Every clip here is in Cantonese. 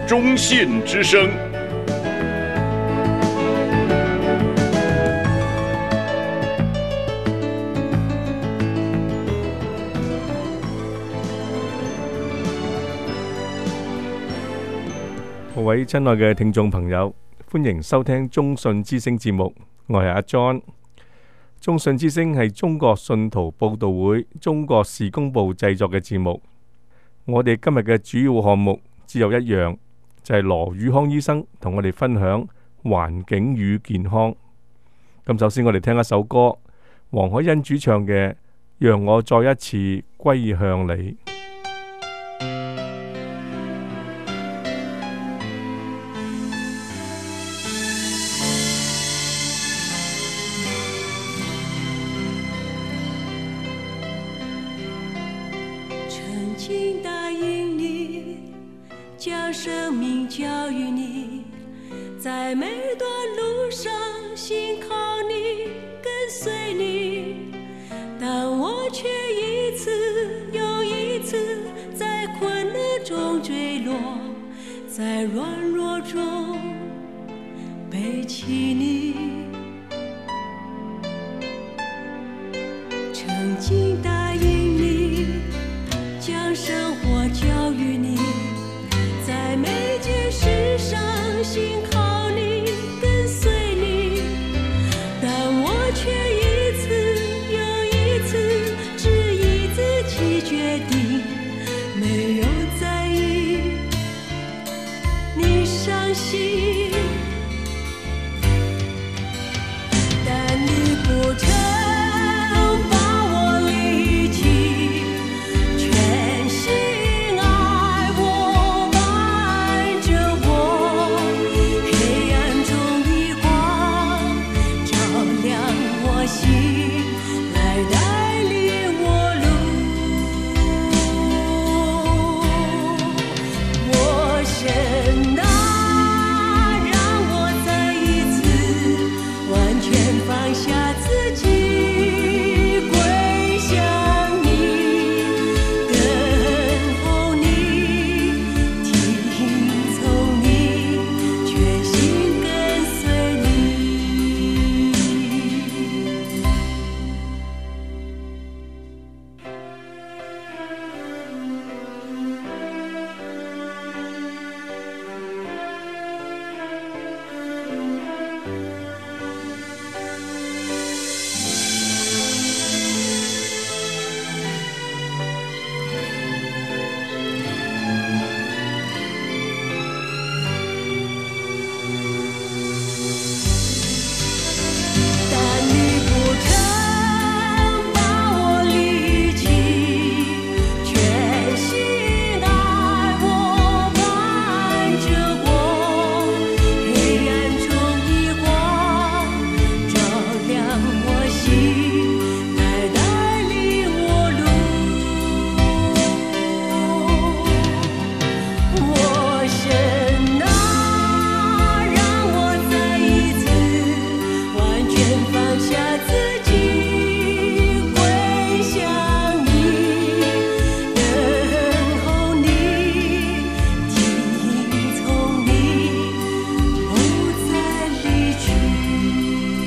中信之声。 各位親愛嘅聽眾朋友，歡迎收聽中信之聲節目，我係阿 John。中信之聲係中國信徒佈道會中國事工部製作嘅節目。我哋今日嘅主要項目只有一樣，就係羅宇康醫生同我哋分享環境與健康。咁首先我哋聽一首歌，黃海欣主唱嘅《讓我再一次歸向你》。 将生命交予你，在每段路上信靠你，跟随你，但我却一次又一次在困难中坠落，在软弱中背起你，曾经答应你，将生活交予你，在每件事上信靠你，跟随你，但我却一次又一次质疑自己决定，没有在意你伤心，但你不曾把我离弃，全心爱我，伴着我，黑暗中的光照亮我心，来带领我路。我神啊，让我再一次完全放下自己，归向你，等候你，听从你，全心跟随你。但你不曾把我离弃，全心爱我，伴着我，黑暗中的光照亮我心，来带领我路。我神啊，让我再一次完全放下自己，归向你，等候你，听从你，不再离去。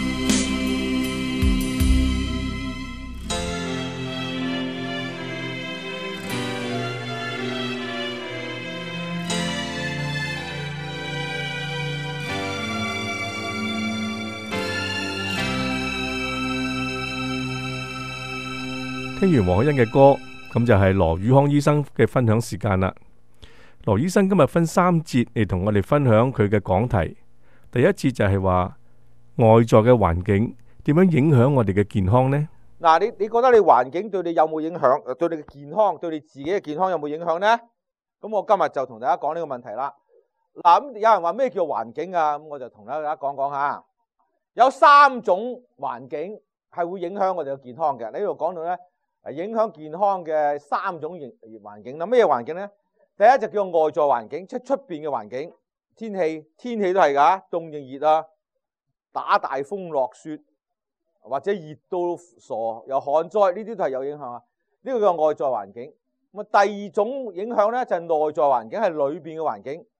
聽完黃海欣嘅歌，咁就係羅宇康醫生嘅分享時間啦。羅醫生今日分3節嚟同我哋分享佢嘅講題。第一節就係話外在嘅環境點樣影響我哋嘅健康呢？ 嗱，你覺得你環境對你有冇影響？對你嘅健康，對你自己嘅健康有冇影響呢？咁我今日就同大家講呢個問題啦。嗱，咁有人話咩叫環境啊？咁我就同大家講講下。有3種環境係會影響我哋嘅健康嘅。呢度講到咧，影響健康嘅3種環境啦。咩環境咧？第一就叫外在環境，出邊嘅環境，天氣都係㗎，凍定熱啊，打大風落雪，或者熱到傻有旱災，呢啲都係有影響啊。呢個叫外在環境。咁啊，第二種影響咧就係內在環境，係裏邊嘅環境。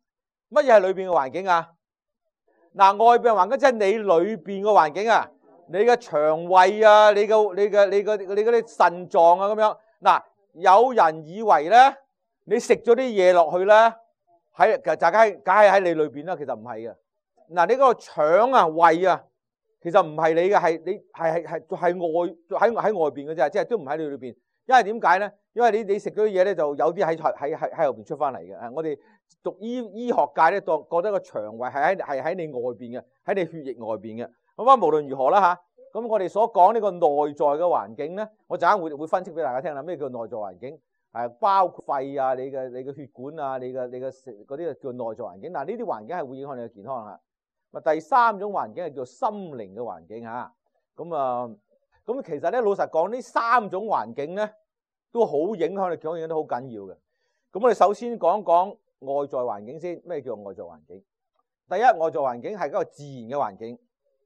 乜嘢係裏邊嘅環境啊？嗱，外邊嘅環境即係你裏邊嘅環境啊，你嘅腸胃啊，你嗰啲腎臟啊咁樣。嗱，有人以為咧，你食咗啲嘢落去咧，其實梗係喺你裏邊啦，其實唔係嘅。嗱，你嗰個腸啊、胃啊，其實唔係你嘅，係你係喺外邊嘅啫，即係都唔喺你裏邊。因為點解咧？因為你食咗啲嘢咧，就有啲喺後邊出翻嚟嘅。我哋讀醫學界咧，覺得個腸胃係喺你外邊嘅，喺你血液外邊嘅。咁啊，無論如何啦嚇，咁我哋所講呢個內在嘅環境咧，我陣間會分析俾大家聽啦。咩叫內在環境？包括肺啊、你嘅血管啊、你嘅嗰啲叫內在環境。嗱，呢啲環境係會影響你嘅健康啊。第三種環境係叫心靈嘅環境嚇。咁其實咧，老實講，呢三種環境咧都好影響你健康，影響得好緊要嘅。咁我哋首先講講外在環境先。咩叫外在環境？第一，外在環境係一個自然嘅環境，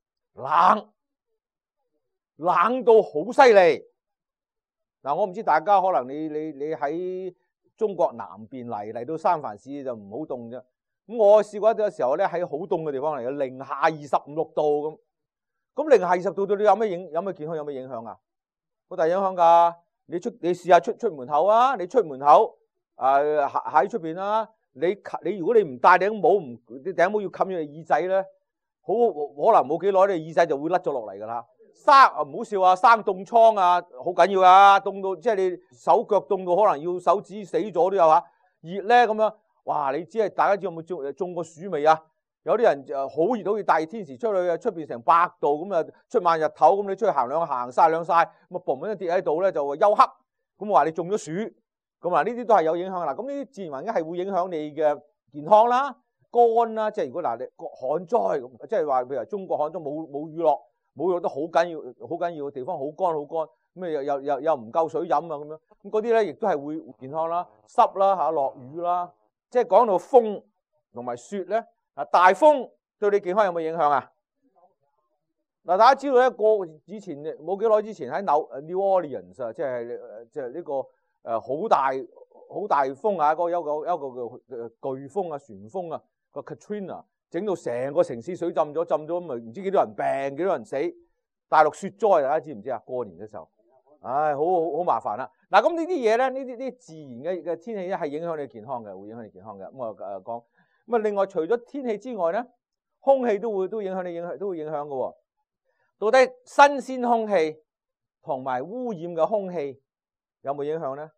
冷到好犀利。嗱，我唔知大家可能你喺中國南邊嚟到三藩市就唔好凍啫。咁我試過有時候咧喺好凍嘅地方嚟嘅，零下25-26度咁。咁零下20度對你有咩健康有咩影響啊？好大影響㗎！你試下出門口啊！你出門口喺出邊啦。你如果你唔戴頂帽，頂帽要冚住你耳仔咧，可能冇幾耐你耳仔就會甩咗落嚟㗎啦。唔好笑啊！生凍瘡啊，好緊要啊！凍到即係你手腳凍到可能要手指死咗都有嚇。熱咧咁樣，哇！你大家知有冇中過暑未啊？有啲人好熱，好似大天時出去啊，出邊成100度咁啊，出晚日頭咁，你出去行曬兩曬，咁啊嘣一跌喺度咧就休克，咁話你中咗暑，咁啊呢啲都係有影響啦。咁呢啲自然環境係會影響你嘅健康啦、乾啦，即係如果你旱災咁，即係話譬如中國旱災冇雨落，冇雨都好緊要嘅地方，好乾，咁又唔夠水飲啊咁樣，咁嗰啲咧亦都係會健康啦、濕啦嚇、落雨啦，即係講到風同埋雪咧。大風對你健康有冇影響啊？嗱，大家知道咧，以前冇幾耐之前喺New Orleans 啊，即係呢個好大風啊，有個叫颶風啊、旋風啊，個 Katrina 整到成個城市水浸咗咁咪唔知幾多人病，幾多人死。大陸雪災大家知唔知啊？過年嘅時候，唉，好麻煩啦。嗱，咁呢啲嘢咧，呢啲自然嘅天氣咧係影響你健康嘅，會影響你健康嘅。咁啊講。咁啊，另外除咗天氣之外咧，空氣都會影響你，都會影響嘅喎。到底新鮮空氣同埋污染嘅空氣有冇影響咧？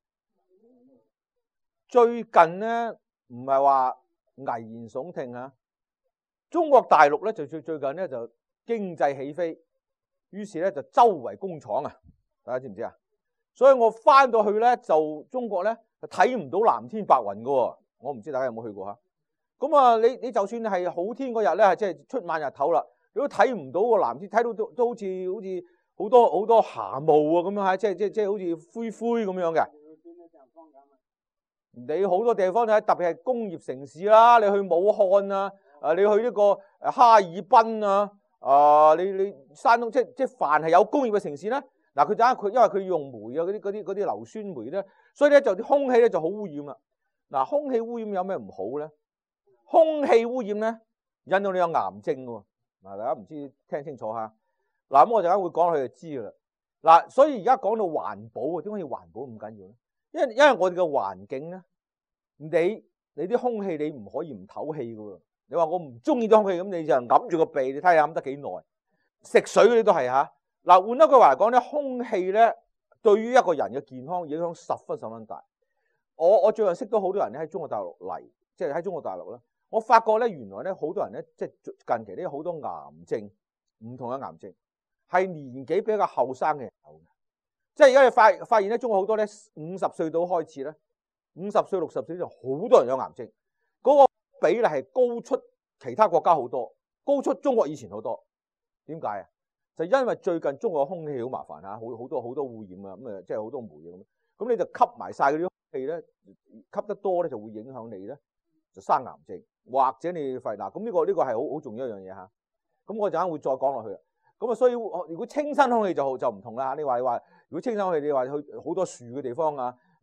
最近咧唔係話危言聳聽啊，中國大陸咧就最近咧就經濟起飛，於是咧就周圍工廠啊，大家知唔知啊？所以我翻到去咧就中國咧睇唔到藍天白雲嘅喎，我唔知大家有冇去過嚇。咁啊，你就算係好天嗰日咧，即係出晚日頭啦，你都睇唔到個藍天，睇到都好似好多霞霧啊咁樣嚇，即係好似灰咁樣嘅。你好多地方睇，特別係工業城市啦，你去武漢啊，你去呢個哈爾濱啊，你山東，即係凡係有工業嘅城市咧，嗱佢因為佢用煤啊嗰啲硫酸煤咧，所以咧就啲空氣咧就好污染啦。嗱，空氣污染有咩唔好咧？空氣污染咧，引到你有癌症喎。嗱，大家唔知聽清楚嚇。嗱，咁我陣間會講落去就知噶啦。嗱，所以而家講到環保啊，點解要環保咁緊要咧？因為我哋嘅環境咧，你啲空氣你唔可以唔透氣噶喎。你話我唔中意啲空氣，咁你就揞住個鼻，你睇下揞得幾耐？食水嗰啲都係嚇。嗱，換一句話嚟講咧，空氣咧對於一個人嘅健康影響十分大。我最近識到好多人咧喺中國大陸嚟，即係喺中國大陸咧。我發覺咧，原來咧好多人咧，即係近期咧好多癌症，唔同嘅癌症係年紀比較後生嘅人有嘅。即係而家你發現咧，中國好多咧50歲到開始咧，50歲60歲就好多人有癌症，嗰個比例係高出其他國家好多，高出中國以前好多。點解啊？就因為最近中國嘅空氣好麻煩嚇，好多污染啊，咁啊即係好多煤咁你就吸埋晒嗰啲空氣咧，吸得多咧就會影響你咧，就生癌症。或者你肺嗱，咁呢個係好重要一樣嘢嚇。咁我陣間會再講落去。咁啊，所以如果清新空氣就唔同啦嚇。你話如果清新空氣，你話去好多樹嘅地方啊，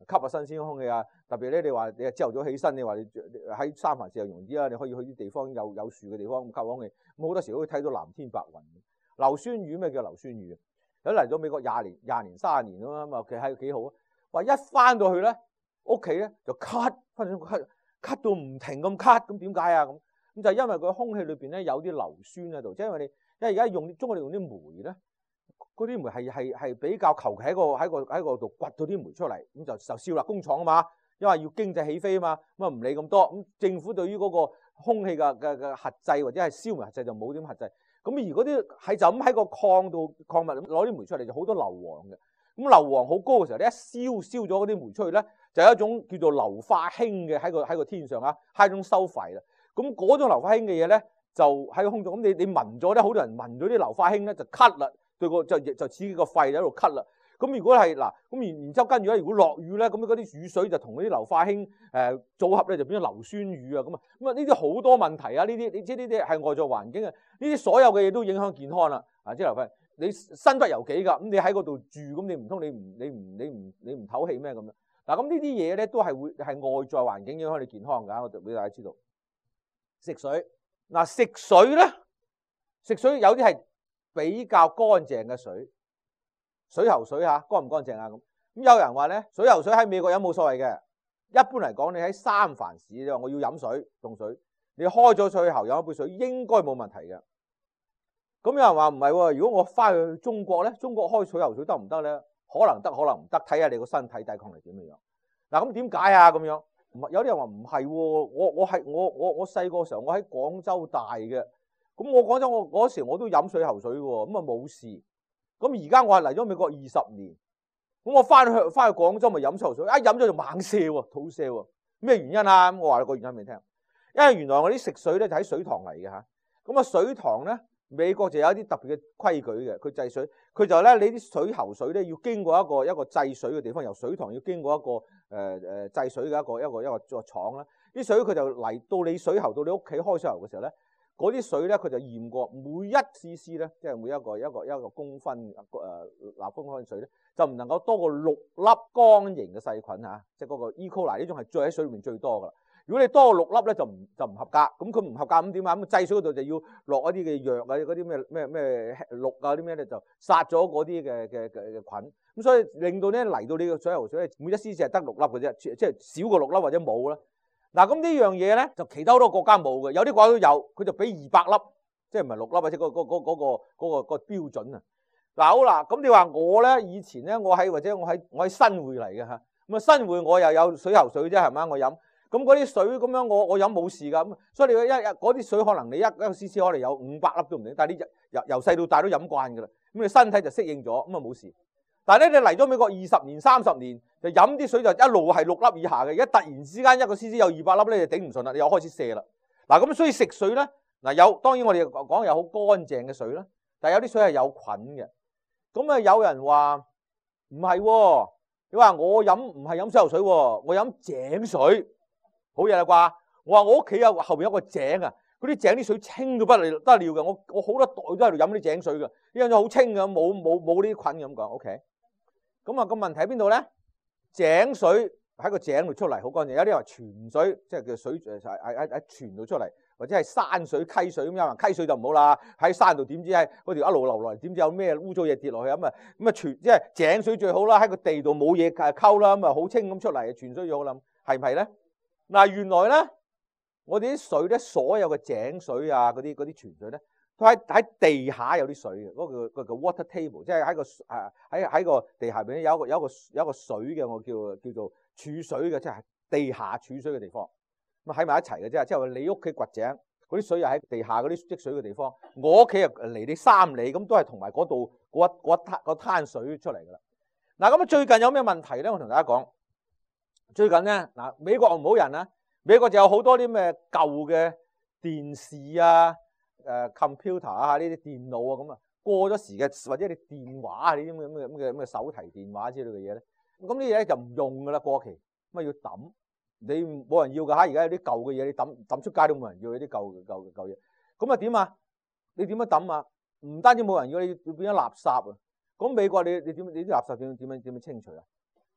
吸下新鮮空氣啊。特別咧，你話你朝頭早起身，你話你喺三藩市又容易啊，你可以去啲地方有樹嘅地方咁吸空氣。咁好多時都會睇到藍天白雲。硫酸雨，咩叫硫酸雨？有嚟咗美國20年、30年啦嘛，其實係幾好啊。話一翻到去咧，屋企咧就咳，翻到咳到唔停咁咳，咁點解啊？咁就係因為佢空氣裏邊咧有啲硫酸喺度，即係因為而家中國用啲煤咧，嗰啲煤係比較求其喺個度掘到啲煤出嚟，咁就燒啦，工廠啊嘛，因為要經濟起飛啊嘛，咁啊唔理咁多。咁政府對於嗰個空氣嘅核制或者係燒煤核制就冇點核制。咁而嗰啲係就咁喺個礦物攞啲煤出嚟就好多硫磺嘅。咁硫磺好高嘅時候，你一燒咗嗰啲煤出去咧，就有一種叫做硫化氫嘅喺個天上啊，係一種收廢啦。咁嗰種硫化氫嘅嘢咧，就喺個空中。咁你聞咗咧，好多人聞咗啲硫化氫咧就咳啦，對個就刺激個肺喺度咳啦。咁如果係嗱，咁然之後跟住咧，如果落雨咧，咁嗰啲雨水就同嗰啲硫化氫組合咧，就變咗硫酸雨啊。咁啊呢啲好多問題啊！呢啲你知呢啲係外在環境啊，呢啲所有嘅嘢都影響健康啦。啊，即係硫化氫。你身不由己㗎，咁你喺嗰度住，咁你唔通你唔唞氣咩咁樣？嗱，咁呢啲嘢咧都係會係外在環境影響你健康㗎。我就俾大家知道。食水嗱，食水有啲係比較乾淨嘅水，水喉水嚇，乾唔乾淨啊？咁有人話咧，水喉水喺美國有冇所謂嘅？一般嚟講，你喺三藩市你話我要飲水凍水，你開咗水喉飲一杯水應該冇問題嘅。咁有人話唔係喎，如果我翻去中國咧，中國開水喉水得唔得咧？可能得，可能唔得，睇下你個身體抵抗力點樣。嗱，咁點解啊？咁樣有啲人話唔係喎，我細個時候我喺廣州大嘅，咁我廣州我嗰時我都飲水喉水喎，咁啊冇事。咁而家我係嚟咗美國20年，咁我翻去廣州咪飲水喉水，一飲咗就猛瀉喎，肚瀉喎。咩原因啊？我話個原因俾你聽，因為原來我啲食水咧就喺水塘嚟嘅嚇，咁啊水塘咧。美國就有一啲特別嘅規矩嘅，佢制水，佢就咧你啲水喉水咧要經過一個制水嘅地方，由水塘要經過一個制水嘅一個廠啦。啲水佢就嚟到你水喉到你屋企開水喉嘅時候咧，嗰啲水咧佢就驗過每一 cc 咧，即係每一個公分立方公分水咧，就唔能夠多過6粒乾型嘅細菌嚇，即係嗰個 E. coli 呢種係最喺水裏面最多噶啦。如果你多過6粒咧就唔合格，咁佢唔合格咁點啊？咁制水嗰度就要落一啲嘅藥啊，嗰啲咩氯啊啲咩咧就殺咗嗰啲嘅菌，咁所以令到咧嚟到呢個水喉水每一 cc 係得6粒嘅啫，即係少過6粒或者冇啦。嗱，咁呢樣嘢咧就其他好多國家冇嘅，有啲國家都有，佢就俾200粒，即係唔係6粒或者個標準啊。嗱好啦，咁你話我咧以前咧我喺新會嚟嘅嚇，咁啊新會我又有水喉水啫係咪？我飲。咁嗰啲水咁樣我飲冇事㗎，咁所以你嗰啲水可能你一個 cc 可能有500粒都唔定，但係你由細到大都飲慣㗎啦，咁你身體就適應咗，咁啊冇事。但係咧你嚟咗美國20年30年，就飲啲水就一路係6粒以下嘅，而家突然之間一個 cc 有200粒咧，你就頂唔順啦，你又開始瀉啦。嗱咁所以食水咧嗱當然我哋講有好乾淨嘅水啦，但係有啲水係有菌嘅。咁啊有人話唔係喎，你話我飲唔係飲水喉水喎，我飲井水。好嘢啦啩！我話我屋企後邊有個井啊，嗰啲井啲水清到不得了嘅，我好多代都喺度飲啲井水嘅，呢樣嘢好清嘅，冇呢啲菌咁講。OK， 咁啊個問題喺邊度咧？井水喺個井度出嚟好乾淨，有啲話泉水即係叫水喺泉度出嚟，或者係山水溪水咁樣。溪水就唔好啦，喺山度點知係嗰條一路流落嚟，點知有咩污糟嘢跌落去咁啊？泉即係井水最好啦，喺個地度冇嘢溝啦，咁啊好清咁出嚟，泉水最好啦，係唔係咧？嗱，原來咧，我哋啲水咧，所有嘅井水啊，嗰啲泉水咧，都喺地下有啲水嘅，嗰個叫 water table， 即係喺個地下邊咧有一個水嘅，我叫做儲水嘅，即係地下儲水嘅地方，咁喺埋一齊嘅啫。即係話你屋企掘井，嗰啲水又喺地下嗰啲積水嘅地方，我屋企又離你3里，咁都係同埋嗰度嗰灘水出嚟噶啦。嗱，咁最近有咩問題咧？我同大家講。最近咧嗱，美國唔好人啊，美國就有好多啲咩舊嘅電視啊、computer 啊呢啲電腦啊咁啊，過咗時嘅或者你電話啊呢啲咁嘅手提電話之類嘅嘢咧，咁呢嘢咧就唔用噶啦，過期咁啊要抌，你冇人要噶嚇，而家有啲舊嘅嘢你抌出街都冇人要，啲舊嘢，咁啊點啊？你點樣抌啊？唔單止冇人要，你要變咗垃圾啊！咁美國你啲垃圾點樣清除啊？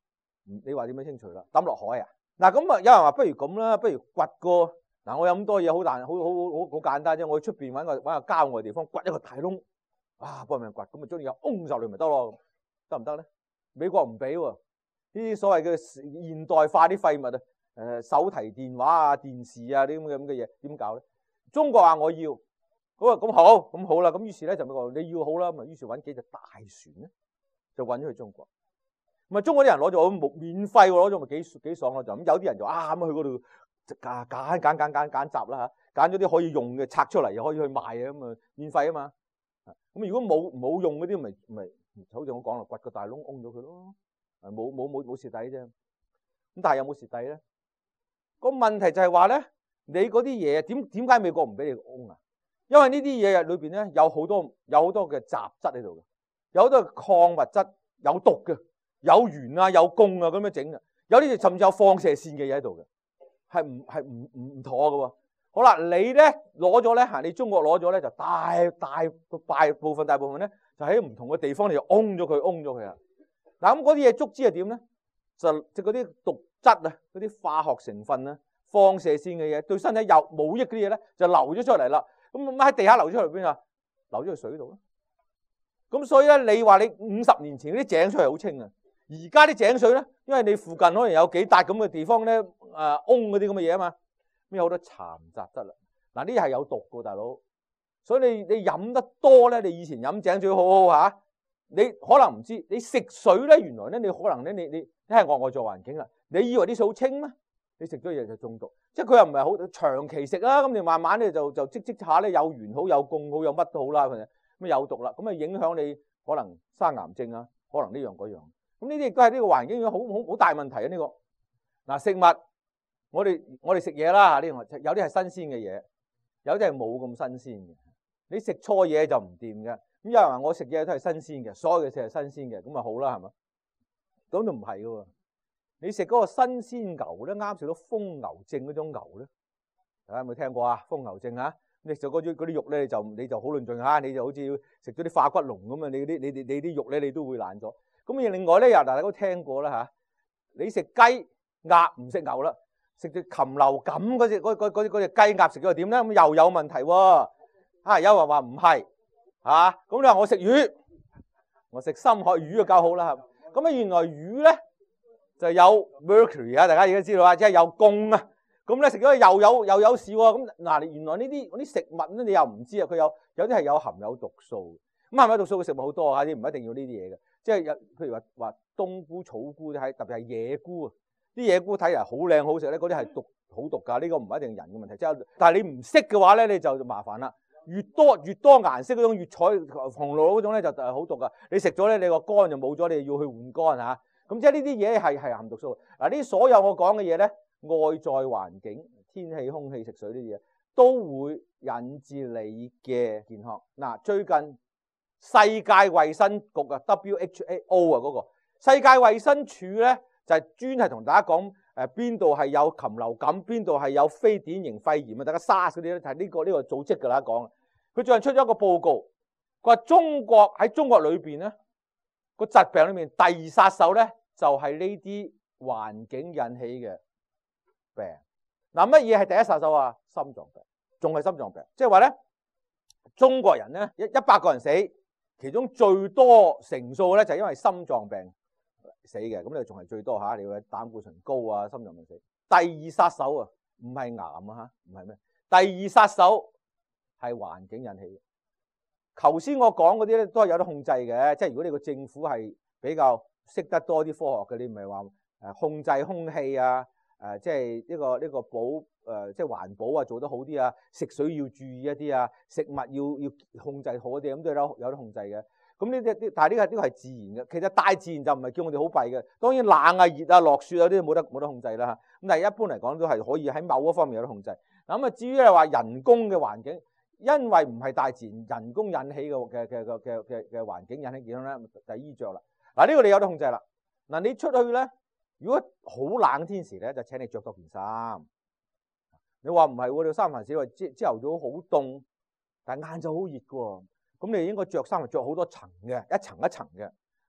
你話點樣清除啦？抌落海啊？嗱咁啊，有人話不如咁啦，不如掘個嗱，我有咁多嘢好簡單啫，我去出邊揾個郊外地方掘一個大窿，幫人掘，咁咪將啲嘢嗡就嚟咪得咯，得唔得咧？美國唔俾喎，呢啲所謂嘅現代化啲廢物啊，手提電話啊、電視啊啲咁嘅嘢點搞咧？中國話我要，咁好啦，咁於是咧就美國你要好啦，咁於是揾幾隻大船咧，就運咗去中國。咁啊，中國啲人攞咗免費攞咗咪幾爽咯就咁。有啲人就咁去嗰度揀集啦嚇，揀咗啲可以用嘅拆出嚟又可以去賣啊，咁啊免費啊嘛。咁如果冇用嗰啲咪好似我講啦，掘個大窿㧬咗佢咯，冇蝕底啫。咁但係有冇蝕底咧？個問題就係話咧，你嗰啲嘢點解美國唔俾你㧬啊？因為呢啲嘢裏邊咧有好多嘅雜質喺度嘅，有好多礦物質有毒嘅。有鉛啊，有汞啊，咁樣整嘅，有啲甚至有放射線嘅嘢喺度嘅，係唔妥嘅喎。好啦，你咧攞咗咧你中國攞咗咧就大部分咧就喺唔同嘅地方你就㧬咗佢啊。嗱咁嗰啲嘢足之係點咧？就嗰啲毒質啊，嗰啲化學成分啊，放射線嘅嘢對身體有冇益嗰啲嘢咧就流咗出嚟啦。咁喺地下流出嚟邊啊？流咗去水度咯。咁所以咧，你話你50年前嗰啲井水係好清啊。而家啲井水咧，因為你附近可能有幾笪咁嘅地方咧，㧬嗰啲咁嘅嘢啊嘛，咁有好多殘雜質啦。嗱，呢啲係有毒㗎，大佬。所以你飲得多咧，你以前飲井水好嚇，你可能唔知，你食水咧，原來咧你可能咧你係外在環境啦，你以為啲水好清咩？你食咗嘢就中毒，即係佢又唔係好長期食啦，咁你慢慢咧就積下咧有鉛好有汞好有乜都好啦，咁有毒啦，咁啊影響你可能生癌症啊，可能呢樣嗰樣。咁呢啲亦都係呢個環境好大問題啊！呢個嗱食物，我哋食嘢啦，呢個有啲係新鮮嘅嘢，有啲係冇咁新鮮嘅。你食錯嘢就唔掂嘅。咁有人話我食嘢都係新鮮嘅，所有嘅嘢係新鮮嘅，咁咪好啦，係嘛？咁就唔係嘅喎。你食嗰個新鮮牛咧，啱食到瘋牛症嗰種牛咧，大家有冇聽過啊？瘋牛症啊，你食嗰啲肉咧，你就好論盡嚇，你就好似食咗啲化骨龍咁啊！你啲肉咧，你都會爛咗。咁另外咧，又大家都聽過啦嚇，你食雞鴨唔食牛啦，食隻禽流感嗰隻雞鴨食咗點咧？咁又有問題喎。有人話唔係嚇，咁你話我食魚，我食深海魚就夠好啦。咁原來魚咧就有 mercury 啊，大家而家知道啊，即係有汞啊。咁咧食咗又有事喎。咁嗱，原來呢啲食物咧，你又唔知啊，佢有啲係有含有毒素。咁含有毒素嘅食物好多嚇，你唔一定要呢啲嘢嘅。即係譬如話冬菇、草菇，特別係野菇啊！啲野菇睇嚟好靚好食咧，嗰啲係好毒㗎。呢個唔一定人嘅問題，即係但係你唔識嘅話咧，你就麻煩啦。越多顏色嗰種越彩紅綠嗰種咧就好毒㗎。你食咗咧，你個肝就冇咗，你要去換肝嚇。咁即係呢啲嘢係含毒素。嗱，呢所有我講嘅嘢咧，外在環境、天氣、空氣、食水呢啲嘢都會引致你嘅健康。嗱，最近世界衛生局啊 WHO 啊嗰個世界衛生署咧就係專係同大家講邊度係有禽流感，邊度係有非典型肺炎啊，大家 SARS 嗰啲咧係呢個組織㗎啦講。佢最近出咗一個報告，佢話喺中國裏邊咧個疾病裏面第二殺手咧就係呢啲環境引起嘅病。嗱，乜嘢係第一殺手啊？心臟病，仲係心臟病，即係話咧中國人咧100個人死，其中最多成數咧就係因為心臟病死嘅，咁你仲係最多嚇。你話膽固醇高啊，心臟病死。第二殺手啊，唔係癌啊嚇，唔係咩？第二殺手係環境引起嘅。頭先我講嗰啲咧都係有得控制嘅，即係如果你個政府係比較識得多啲科學嘅，你唔係話控制空氣啊，即係呢個即係環保啊做得好啲啊，食水要注意一啲啊，食物要控制好啲，咁都有得控制嘅。咁但係呢個係自然嘅，其實大自然就唔係叫我哋好弊嘅。當然冷啊、熱啊、落雪啊啲冇得控制啦嚇。咁但係一般嚟講都係可以喺某一方面有得控制。嗱咁啊，至於係話人工嘅環境，因為唔係大自然人工引起嘅環境引起健康咧，就係衣着啦。嗱呢個你有得控制啦。嗱你出去咧，如果好冷天時咧，就請你着多件衫。你話唔係喎，你三藩市話朝頭早好凍，但係晏晝好熱嘅喎。咁你應該着衫係着好多層嘅，一層一層嘅。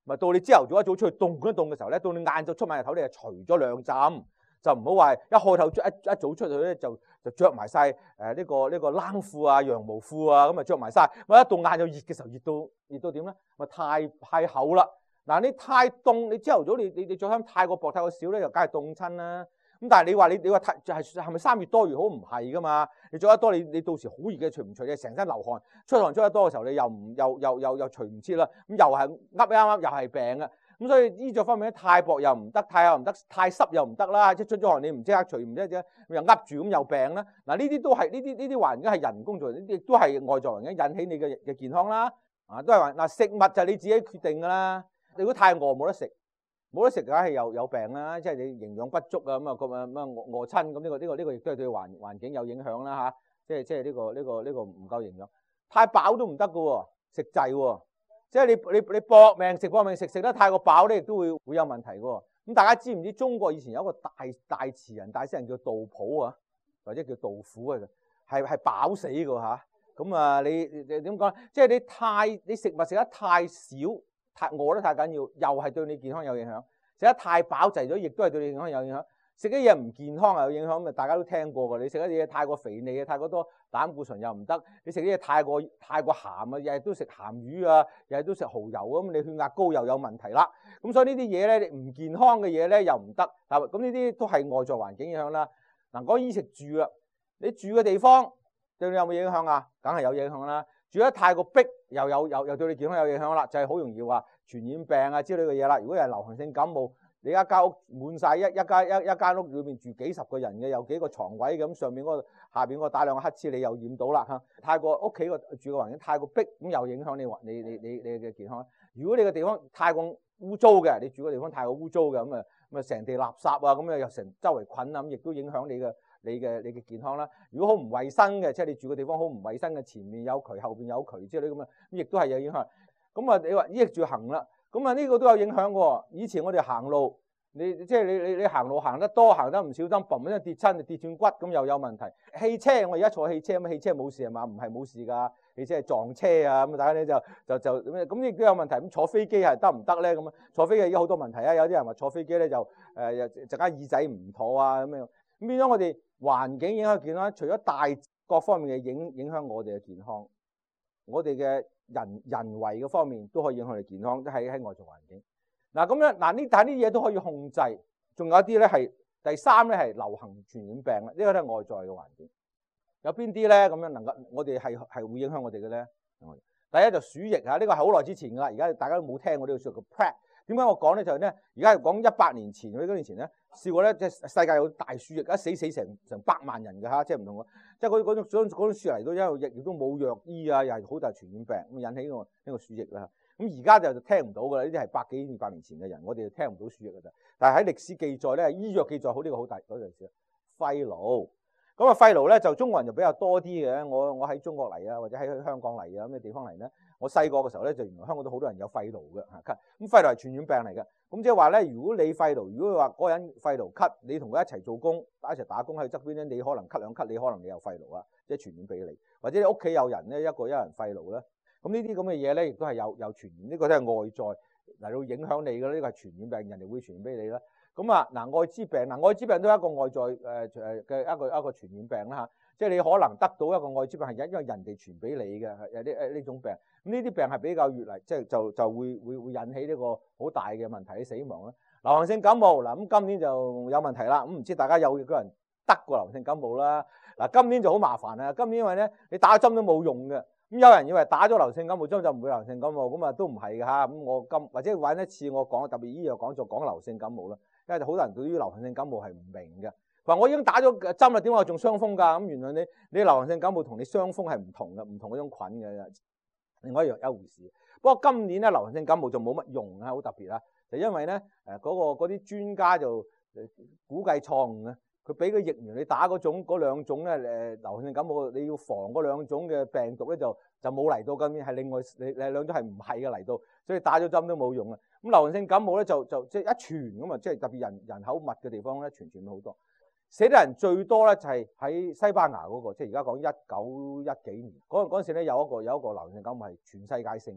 咪到你朝頭早一早出去凍一凍嘅時候咧，到你晏晝出埋日頭，你就除咗兩浸，就唔好話一開頭一早出去咧就着埋晒呢個冷褲啊、羊毛褲啊，咁啊着埋晒，咪一到晏晝熱嘅時候熱到點咧？咪太厚啦！嗱，你太凍，你朝頭早你着衫太過薄太過少咧，就梗係凍親啦。咁但係你話太係咪3月多越好？唔係噶嘛，你着得多你到時好熱嘅除唔除你成身流汗，出汗出得多嘅時候你又除唔切啦，咁又係啱又係病啊。咁所以衣着方面咧，太薄又唔得，太厚唔得，太濕又唔得啦。即係出咗汗你唔即刻除，唔即係又噏住咁又病啦。嗱，呢啲都係呢啲環境係人工造成，亦都係外在環境引起你嘅健康啦。都係話嗱，食物就係你自己決定噶啦。你如果太餓冇得食。冇得食梗係有病啦，即係你營養不足啊，咁餓親，咁呢個亦都係對環境有影響啦嚇，即係呢個唔夠營養，太飽都唔得噶喎，食滯喎，即係你搏命食得太過飽咧，亦都會有問題噶喎。咁大家知唔知中國以前有一個大詞人大詩人叫杜甫啊，或者叫杜甫啊，係飽死噶嚇。咁啊你點講？即係你食物食得太少。餓得太緊要，又係對你健康有影響；食得太飽滯咗，亦都係對你健康有影響。食啲嘢唔健康又有影響，咁大家都聽過㗎。你食啲嘢太過肥膩嘅，太過多膽固醇又唔得。你食啲嘢太過鹹啊，日日都食鹹魚啊，日日都食蠔油咁，你血壓高又有問題啦。咁所以呢啲嘢咧，你唔健康嘅嘢咧又唔得。咁呢啲都係外在環境影響啦。嗱，講衣食住啦，你住嘅地方對你有冇影響啊？梗係有影響啦。住得太過逼，又對你健康有影響啦，就係好容易話傳染病啊之類嘅嘢啦。如果係流行性感冒，你一間屋滿晒一間屋裏面住幾十個人嘅，有幾個床位咁，上面下邊打兩個乞嗤，你又染到啦嚇。太過屋企住嘅環境太過逼，咁又影響你嘅健康。如果你嘅地方太過污糟嘅，你住嘅地方太過污糟嘅，咁啊成地垃圾啊，咁又成周圍菌啊，咁亦都影響你嘅健康啦。如果好唔衞生嘅，即係你住嘅地方好唔衞生嘅，前面有渠，後邊有渠之類咁啊，咁亦都係有影響。咁啊，你話衣食住行啦，咁啊呢個都有影響喎。以前我哋行路，你行路行得多，行得唔小心，嘣一聲跌親，跌斷骨咁又有問題。汽車我而家坐汽車，咁汽車冇事係嘛？唔係冇事㗎，汽車係撞車啊，咁大家咧就咁亦都有問題。咁坐飛機係得唔得咧？咁啊坐飛機而家好多問題啊，有啲人話坐飛機咧就陣間耳仔唔妥啊咁樣。咁變咗我哋環境影響健康，除咗大各方面嘅影響我哋嘅健康，我哋嘅人為嘅方面都可以影響我哋健康，都喺外在環境。嗱咁樣但係呢啲嘢都可以控制。仲有一啲咧係第三咧係流行傳染病啦，呢個都係外在嘅環境。有邊啲咧咁樣能夠我哋係會影響我哋嘅咧？第一就鼠疫嚇，呢個係好耐之前㗎啦，而家大家都冇聽過呢個說叫 Prague。點解我講咧就係咧，而家係講100年前嗰啲年前咧，試過咧即係世界有大鼠疫，死成百萬人嘅嚇，即係唔同嘅，即係嗰種鼠嚟到，因為亦都冇藥醫啊，又係好大傳染病，咁引起呢個鼠疫啦。咁而家就聽唔到㗎啦，呢啲係100幾200年前嘅人，我哋就聽唔到鼠疫㗎咋。但係喺歷史記載咧，醫藥記載好呢個好大嗰陣時，肺癆。咁啊，肺癆咧就中國人就比較多啲嘅。我喺中國嚟啊，或者喺香港嚟啊，咁嘅地方嚟咧。我細個嘅時候咧，就原來香港都好多人有肺癆嘅嚇。咁肺癆係傳染病嚟嘅。咁即係話咧，如果你肺癆，如果話嗰個人肺癆咳，你同佢一齊做工，一齊打工喺側邊咧，你可能咳兩咳，你可能你有肺癆啊，即係傳染俾你。或者你屋企有人咧，一人肺癆咧，咁呢啲咁嘅嘢咧，亦都係有傳染。呢個都係外在嚟到影響你嘅，呢個係傳染病，人哋會傳染俾你啦。咁啊嗱，艾滋病艾滋病都係一個外在嘅一個傳染病啦嚇，即係你可能得到一個艾滋病係因為人哋傳俾你嘅，有啲呢種病。咁呢啲病係比較越嚟即係就會引起呢個好大嘅問題，死亡啦。流行性感冒嗱，咁今年就有問題啦。咁唔知大家有幾個人得過流行性感冒啦？嗱，今年就好麻煩啊！今年因為咧你打針都冇用嘅，咁有人以為打咗流行性感冒針就唔會流行性感冒，咁啊都唔係嘅嚇。咁我或者揾一次我講特別醫藥講座講流行性感冒啦。因為好多人對於流行性感冒係唔明嘅，佢話我已經打咗針啦，點解我仲傷風㗎？咁原來你流行性感冒同你傷風係唔同嘅，唔同嗰種菌嘅，另外一回事。不過今年咧流行性感冒就冇乜用啊，好特別啊，就因為咧嗰啲專家就估計錯誤啊，佢俾個疫苗你打嗰兩種咧流行性感冒你要防嗰兩種嘅病毒咧就冇嚟到，今年係另外你兩種係唔係嘅嚟到，所以打咗針都冇用啊。咁流行性感冒咧就即係一傳咁啊，即係特別人口密嘅地方咧傳好多，死得人最多咧就係喺西班牙嗰個，即係而家講1910幾年嗰陣時咧有一個流行性感冒係全世界性，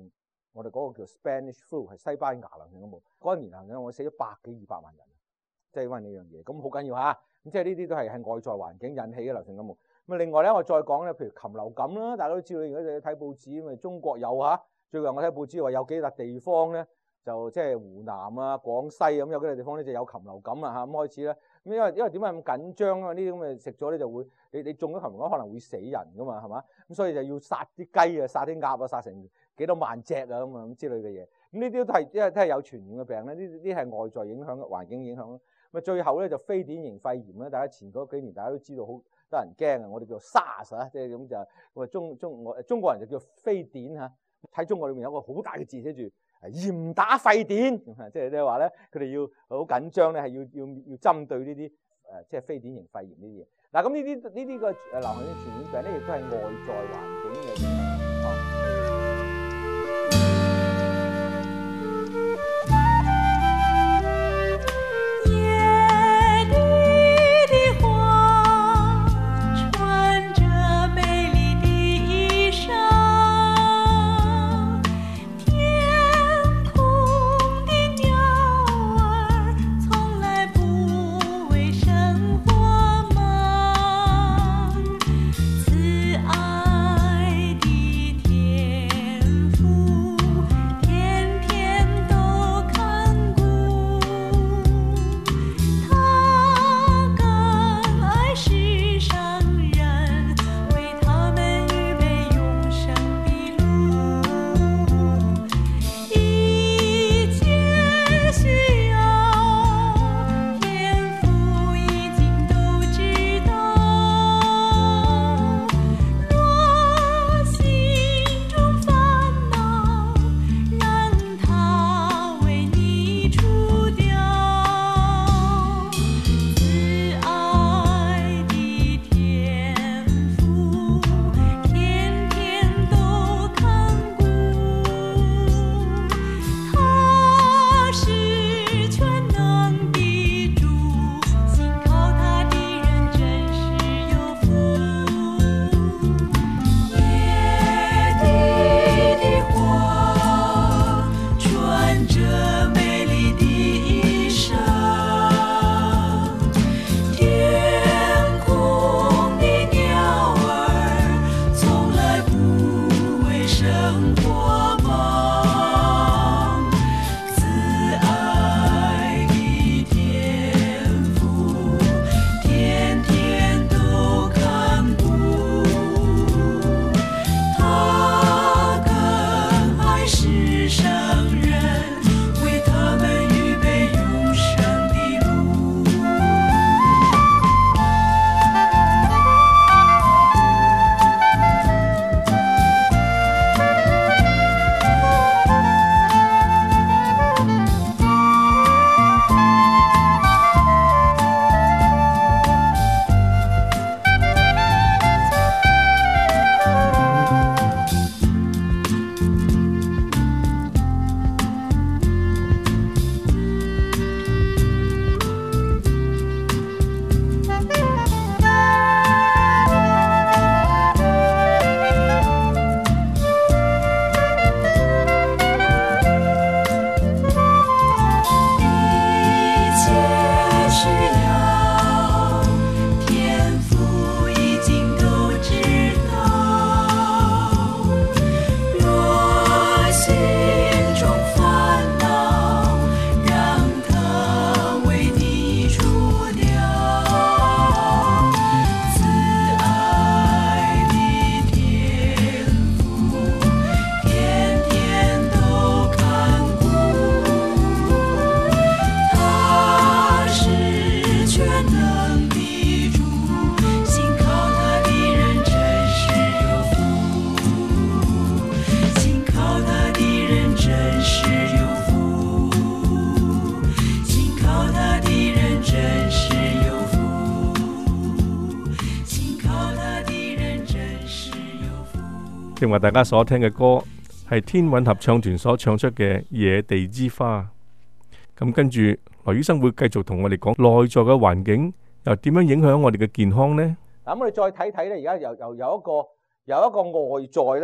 我哋嗰個叫 Spanish flu 係西班牙流行感冒。嗰一年流行感冒我死咗100幾200萬人，即係因為呢樣嘢，咁好緊要嚇。咁即係呢啲都係外在環境引起嘅流行感冒。咁另外咧，我再講咧，譬如禽流感啦，大家都知道，如果你睇報紙，咁中國有嚇。最近我睇報紙話有幾笪地方咧，就即係湖南啊、廣西咁有幾笪地方咧就有禽流感啦嚇。咁開始咧，咁因為點解咁緊張啊？呢啲咁嘅食咗咧就會，你中咗禽流感可能會死人噶嘛，係嘛？咁所以就要殺啲雞啊、殺啲鴨啊、殺成幾多萬隻啊咁之類嘅嘢。咁呢啲都係因為都係有傳染嘅病咧，呢啲係外在影響、環境影響咯。咁最後咧就非典型肺炎咧，大家前嗰幾年大家都知道好得人驚啊！我哋叫 SARS 啊，即係咁就我中國人就叫非典嚇。喺中國裏面有個好大嘅字寫住嚴打沸點，即係話咧佢哋要好緊張咧，係要針對呢啲即係非典型肺炎呢啲嘢。嗱咁呢啲個流行性傳染病咧，亦都係外在環境嘅影響。 正話大家所聽嘅歌係天韻合唱團所唱出嘅《野地之花》。咁跟住羅醫生會繼續同我哋講內在嘅環境又點樣影響我哋嘅健康呢？ 咁我哋再睇睇咧，而家又有一個外在咧，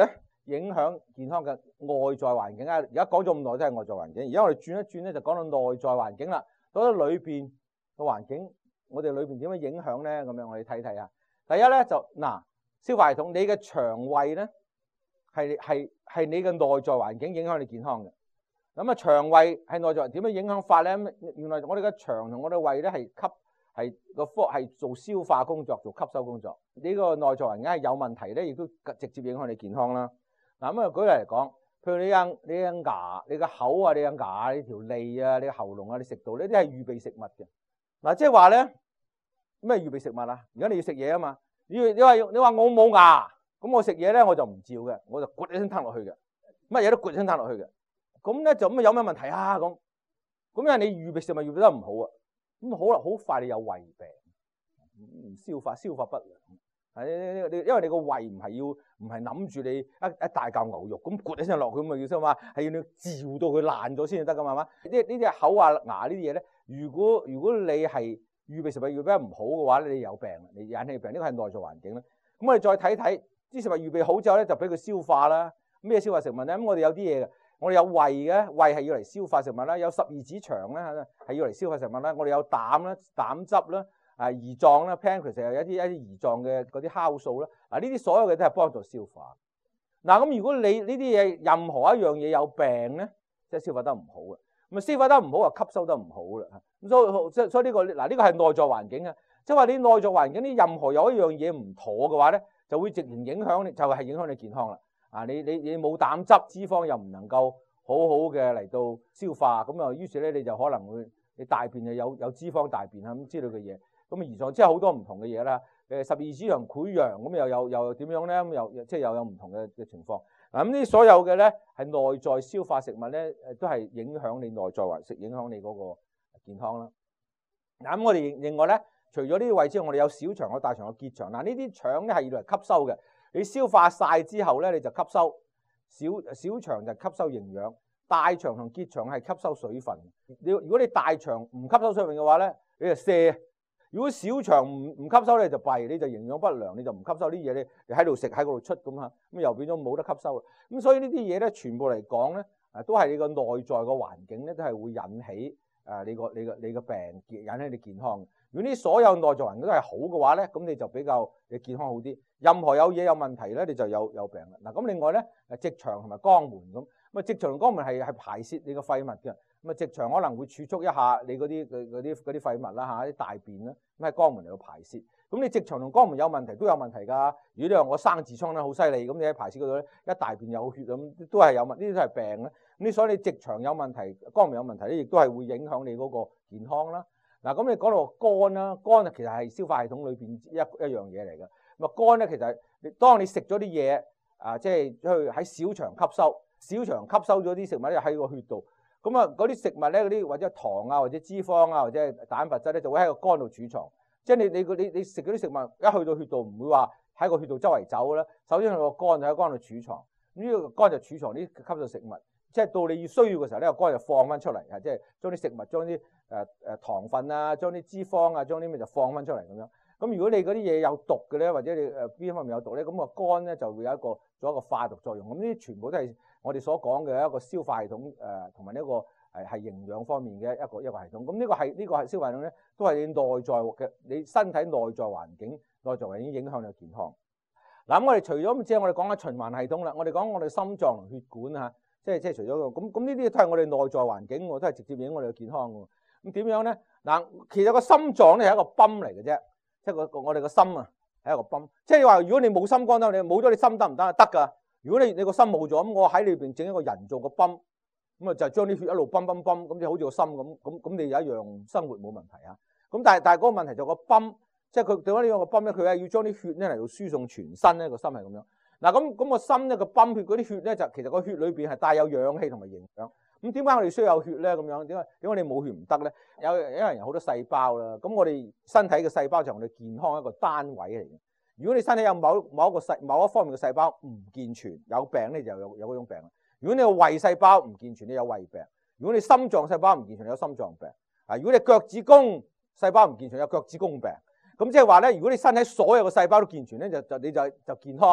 影響健康嘅外在環境啊。而家講咗咁耐都係外在環境，而家我哋轉一轉咧就講到內在環境啦。到咗裏邊嘅環境，我哋裏邊點樣影響咧？咁樣我哋睇睇啊。第一咧就消化系統，你嘅腸胃咧係你嘅內在環境影響你健康嘅。咁啊，腸胃係內在點樣影響法咧？原來我哋嘅腸同我哋胃咧係做消化工作、做吸收工作。呢個內在環境係有問題咧，亦都直接影響你健康啦。咁啊，舉例嚟講，譬如你嘅牙、你嘅口啊、你嘅牙、你條脷啊、你嘅喉嚨啊、你食道呢啲係預備食物嘅。即係話咧咩預備食物啊？而家你要食嘢啊嘛，你話我冇牙，咁我食嘢咧我就唔照嘅，我就咕一聲吞落去嘅，乜嘢都咕一聲吞落去嘅。咁咧就咁有咩問題啊？咁因為你預備食物預備得唔好啊，咁好啦，好快你有胃病，唔消化不良。因為你個胃唔係諗住你一大嚿牛肉咁咕一聲落去咁嘅意思嘛，係要你嚼到佢爛咗先至得噶嘛。呢啲口啊牙呢啲嘢咧，如果你係預備食物預備得唔好嘅話咧，你有病，你引起病，呢個係內在環境啦。咁我哋再睇睇啲食物預備好之後咧，就俾佢消化啦。咩消化食物咧？咁我哋有啲嘢嘅。我哋有胃嘅，胃係要嚟消化食物啦；有十二指腸咧，係要嚟消化食物啦。我哋有膽啦、膽汁啦、胰臟啦 pancreas 有一啲胰臟嘅嗰啲酵素啦。呢啲所有嘅都係幫助消化。咁如果你呢啲嘢任何一樣嘢有病咧，即係消化得唔好嘅。咁消化得唔好啊，吸收得唔好啦。咁所以呢個呢個係內在環境啊。即係話你內在環境啲任何有一樣嘢唔妥嘅話咧，就會直接影響你，就係影響你健康啦。你冇膽汁，脂肪又唔能夠好好嘅嚟到消化，咁啊，於是咧你就可能會你大便有脂肪大便啊咁之類嘅嘢，咁胰臟即係好多唔同嘅嘢啦。十二指腸潰瘍咁又點樣咧？咁又有唔同嘅情況。咁呢所有嘅咧係內在消化食物咧，都係影響你內在環食，影響你嗰個健康啦。咁我哋另外咧，除咗呢啲位置，我哋有小腸、有大腸、有結腸。呢啲腸咧係要嚟吸收嘅。你消化晒之後咧，你就吸收。小腸就吸收營養，大腸同結腸係吸收水分。如果你大腸唔吸收水分嘅話咧，你就瀉；如果小腸唔吸收咧，就弊，你就營養不良，你就唔吸收啲嘢，你喺度食喺嗰度出咁嚇，咁又變咗冇得吸收。咁所以呢啲嘢咧，全部嚟講咧，都係你個內在個環境咧，都係會引起你個病，引起你健康。如果呢所有內在環境都係好嘅話咧，咁你就比較你健康好啲。任何有嘢有問題咧，你就有病啦。咁另外咧，直腸同埋肛門咁，直腸同肛門係排泄你個廢物嘅。咁直腸可能會儲蓄一下你嗰啲廢物啦啲大便啦，咁喺肛門嚟到排泄。咁你直腸同肛門有問題都有問題㗎。如果你話我生痔瘡咧好犀利，咁你喺排泄嗰度咧一大便有血咁，都係有問題，呢啲都係病咧。咁所以你直腸有問題、肛門有問題咧，亦都係會影響你嗰個健康啦。咁你講到肝啦，肝其實係消化系統裏邊一樣嘢嚟嘅。咁肝咧其實當你食咗啲嘢即係去喺小腸吸收，小腸吸收咗啲食物咧喺個血度。咁嗰啲食物咧，嗰啲或者糖啊，或者脂肪啊，或者蛋白質咧，就會喺個肝度儲藏。即係你食嗰啲食物一去到血度，唔會話喺個血度周圍走啦。首先佢個肝就喺肝度儲藏，呢個肝就儲藏啲吸收食物。即係到你要需要嘅時候咧，個肝就放翻出嚟，即係將啲食物、將啲糖分啊、將啲脂肪啊、將啲咩就放翻出嚟咁樣。咁如果你嗰啲嘢有毒嘅咧，或者你邊方面有毒咧，咁個肝咧就會有做一個化毒作用。咁呢啲全部都係我哋所講嘅一個消化系統同埋呢個係營養方面嘅一個系統。咁呢個係消化系統咧，都係你內在嘅你身體內在環境影響你嘅健康。咁我哋除咗咁之後，我哋講下循環系統啦。我哋講我哋心臟同血管啊。即係除咗咁呢啲都係我哋內在環境，都係直接影響我哋嘅健康嘅。咁點樣咧？其實個心臟咧係一個泵嚟嘅啫，即係我哋個心啊係一個泵。即係話如果你冇心肝得，你冇咗你心得唔得啊？得㗎。如果你個心冇咗，咁我喺裏邊整一個人造個泵，咁就將啲血一路泵，咁就好似個心咁你有一樣生活冇問題啊。咁但係嗰個問題就個泵，即係佢點解呢個泵咧？佢係要將啲血咧嚟到輸送全身咧，個心係咁樣。咁個心咧個泵血嗰啲血咧就其實個血裏邊係帶有氧氣同埋營養。咁點解我哋需要有血咧？咁樣點解你冇血唔得咧？因為人好多細胞啦。咁我哋身體嘅細胞就係我哋健康一個單位嚟嘅。如果你身體有某一方面嘅細胞唔健全，有病咧就有嗰種病。如果你個胃細胞唔健全，你有胃病；如果你心臟細胞唔健全，你有心臟病。如果你腳趾公細胞唔健全，有腳趾公病。咁即係話咧，如果你身體所有嘅細胞都健全咧，你就健康。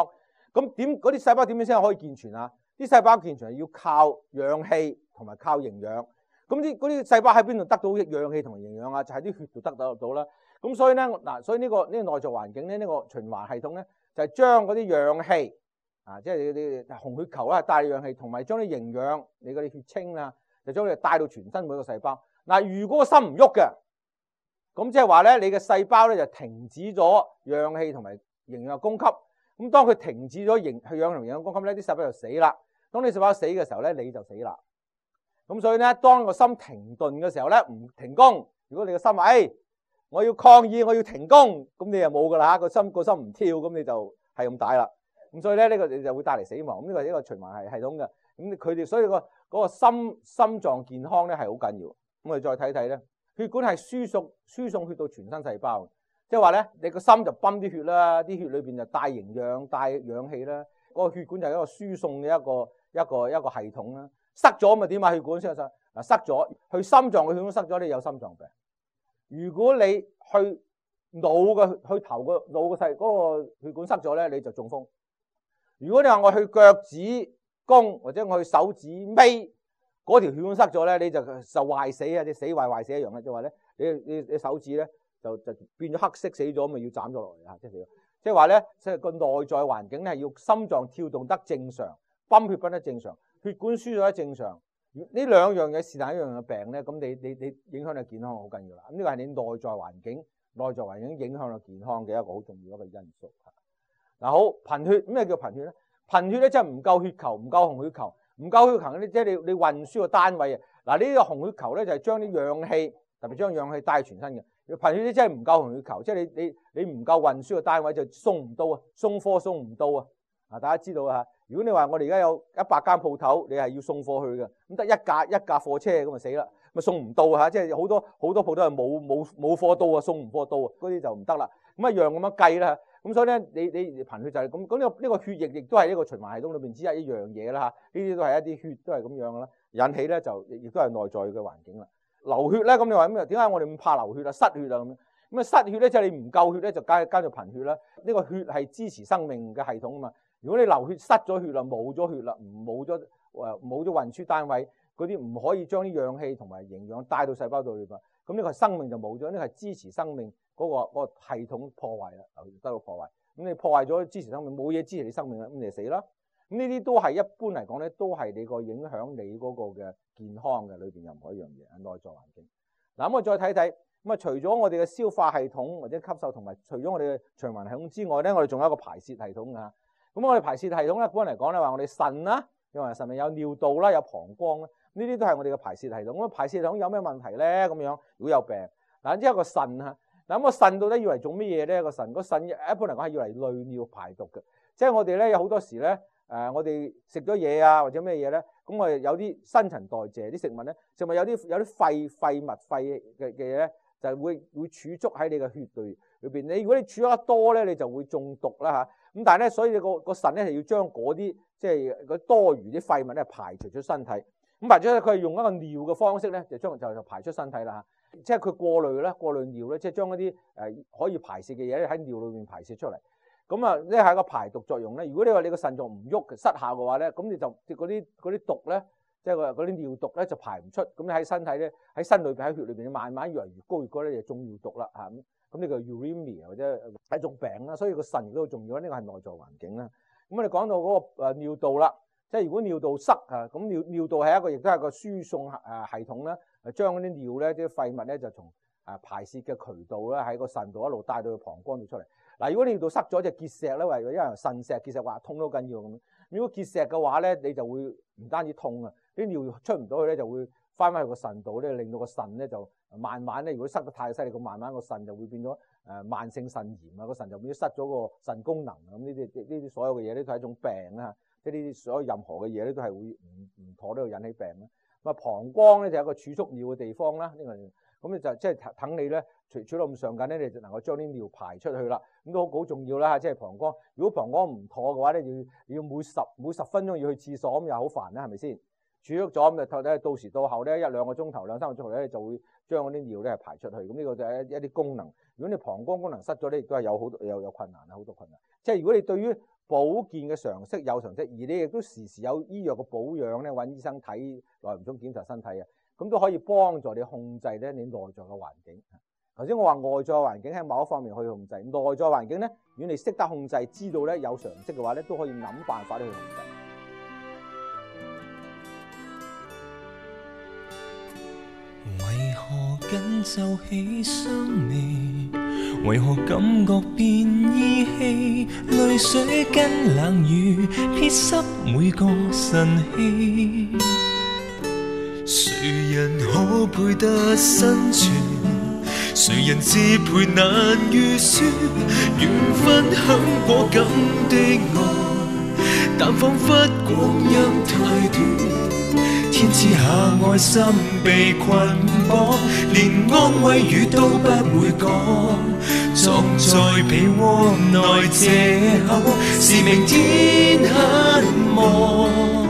咁嗰啲細胞點樣先可以健全啊？啲細胞健全係要靠氧氣同埋靠營養。咁嗰啲細胞喺邊度得到氧氣同埋營養啊？就喺啲血度得到啦。咁所以咧所以呢個內在環境咧，呢個循環系統咧，就係將嗰啲氧氣啊，即係你紅血球啦，帶氧氣，同埋將啲營養，你嗰啲血清啊，就將佢帶到全身每個細胞。如果個心唔喐嘅，咁即係話咧，你嘅細胞咧就停止咗氧氣同埋營養供給。咁當佢停止咗氧氣同營養供給咧，啲細胞就死啦。當你細胞死嘅時候咧，你就死啦。咁所以咧，當個心停頓嘅時候咧，唔停工。如果你個心話，我要抗議，我要停工，咁你就冇噶啦，個心唔跳，咁你就係咁大啦。咁所以咧，呢個你就會帶嚟死亡。咁呢個係一個循環系統嘅。咁佢哋所以嗰個心臟健康咧係好緊要。咁我哋再睇睇咧，血管係輸送血到全身細胞，即係話咧，你個心就泵啲血啦，啲血裏邊就帶營養、帶氧氣啦。嗰個血管就係一個輸送嘅一個系統啦。塞咗咪點啊？血管先塞塞咗，去心臟嘅血管塞咗，你有心臟病。如果你去腦嘅去頭個腦嘅細嗰個血管塞咗咧，你就中風。如果你話我去腳趾公或者我去手指尾嗰條血管塞咗咧，你就壞死啊！即死壞死一樣嘅，即係話咧，你手指咧就變咗黑色死咗，咪要斬咗落嚟啊！即係話咧，即係個內在環境咧，要心臟跳動得正常，泵血泵得正常，血管輸咗得正常。呢兩樣嘢是但一樣嘅病咧，咁你影響你健康好緊要啦。咁呢個係你內在環境影響你健康嘅一個好重要一個因素。好，貧血，咩叫貧血咧？貧血咧即係唔夠血球，唔夠紅血球，唔夠血球咧，即係你運輸個單位啊。呢個紅血球咧就係將啲氧氣，特別將氧氣帶全身嘅。貧血咧即係唔夠紅血球，即係你唔夠運輸個單位就送唔到啊，送貨送唔到啊。大家知道啊。如果你話我哋而家有100間鋪頭，你係要送貨去嘅，咁得一架貨車咁就死啦，咪送唔到啊！即係好多鋪頭係冇貨到啊，送唔貨到啊，嗰啲就唔得啦。咁一樣咁樣計啦。咁所以咧，你貧血就係咁。咁呢個血液亦都係一個循環系統裏邊之一樣嘢啦嚇。呢啲都係一啲血都係咁樣啦，引起咧就亦都係內在嘅環境啦。流血咧，咁你話咩？點解我哋咁怕流血啊？失血啊咁樣。咁啊失血咧，即係你唔夠血咧，就加咗貧血啦。呢個血係支持生命嘅系統啊嘛。如果你流血失咗血啦，冇咗血啦，冇咗運輸單位，嗰啲唔可以將啲氧氣同埋營養帶到細胞度嚟㗎。咁呢個生命就冇咗，呢個係支持生命嗰個系統破壞啦，流血得到破壞。咁你破壞咗支持生命，冇嘢支持你生命啦，咁你就死啦。咁呢啲都係一般嚟講咧，都係你個影響你嗰個嘅健康嘅裏邊任何一樣嘢，內在環境。嗱，咁我再睇睇，咁啊除咗我哋嘅消化系統或者吸收，同埋除咗我哋嘅循環系統之外咧，我哋仲有一個排泄系統㗎。咁我哋排泄系統咧，一般嚟講咧，話我哋腎啦，因為腎咪有尿道啦，有膀胱啦，呢啲都係我哋嘅排泄系統。咁排泄系統有咩問題咧？咁樣如果有病，嗱，即係個腎啊。嗱，咁個腎到底要嚟做乜嘢咧？個腎一般嚟講係要嚟濾尿排毒嘅。即係我哋咧有好多時咧，我哋食咗嘢啊或者咩嘢咧，咁我哋有啲新陳代謝啲食物咧，就咪有啲廢物嘅嘢咧，就會儲蓄喺你嘅血裏邊。如果你儲蓄得多咧，你就會中毒啦嚇。咁但係咧，所以你個腎咧係要將嗰啲即係嗰多餘啲廢物咧排除出身體。咁排除咧，佢係用一個尿嘅方式咧，就排出身體啦嚇。即係佢過濾尿咧，即係將一啲可以排泄嘅嘢咧喺尿裏面排泄出嚟。咁啊，呢係一個排毒作用咧。如果你話你個腎臟唔喐失效嘅話咧，咁你就嗰啲毒咧，即係嗰啲尿毒咧就排唔出。咁你喺身體咧喺身裏邊喺血裏邊，慢慢越嚟越高越高咧，就中尿毒啦嚇。咁呢個 uremia 或者係一種病啦，所以個腎亦都好重要。呢個係內在環境啦。咁我哋講到嗰個尿道啦，即係如果尿道塞啊，咁尿道係亦都係個輸送系統啦，將嗰啲尿咧啲廢物咧就從排泄嘅渠道咧喺個腎道一路帶到去膀胱度出嚟。嗱，如果尿道塞咗隻結石咧，因為腎石結石話痛都緊要咁。如果結石嘅話咧，你就會唔單止痛啊，啲尿出唔到去咧，就會翻去個腎道咧，令到個腎咧就慢慢咧，如果塞得太犀利，咁慢慢個腎就會變咗慢性腎炎啊，個腎就變咗失咗個腎功能。咁呢啲所有嘅嘢咧都係一種病啊，即係呢啲所有任何嘅嘢咧都係會唔妥呢度引起病啦。咁啊膀胱咧就係一個儲蓄尿嘅地方啦，呢個咁你就即係等你咧儲到咁上緊咧，你就能夠將啲尿排出去啦。咁都好重要啦，即係膀胱。如果膀胱唔妥嘅話咧，要每十分鐘要去廁所，咁又好煩啦，係咪先？儲蓄咗咁就到時到後咧1-2個鐘頭、2-3個鐘頭咧就會將嗰啲尿咧排出去。咁呢個就係一啲功能。如果你膀胱功能失咗咧，亦都係有困難啊，好多困難。即係如果你對於保健嘅常識有常識，而你亦都時時有醫藥嘅保養咧，揾醫生睇耐唔中檢查身體啊，咁都可以幫助你控制咧你內在嘅環境。頭先我話外在環境喺某一方面去控制，內在環境咧，如果你識得控制，知道咧有常識嘅話咧，都可以諗辦法去控制。 為何緊皺起雙眉？為何感覺變依稀？淚水跟冷雨撇濕每個晨曦。誰人可配得生存？誰人支配難預算？緣分很果敢的愛，但彷彿光陰太短。天之下愛心被捆綁，連安慰語都不會講，藏在被窩內借口，是明天很忙。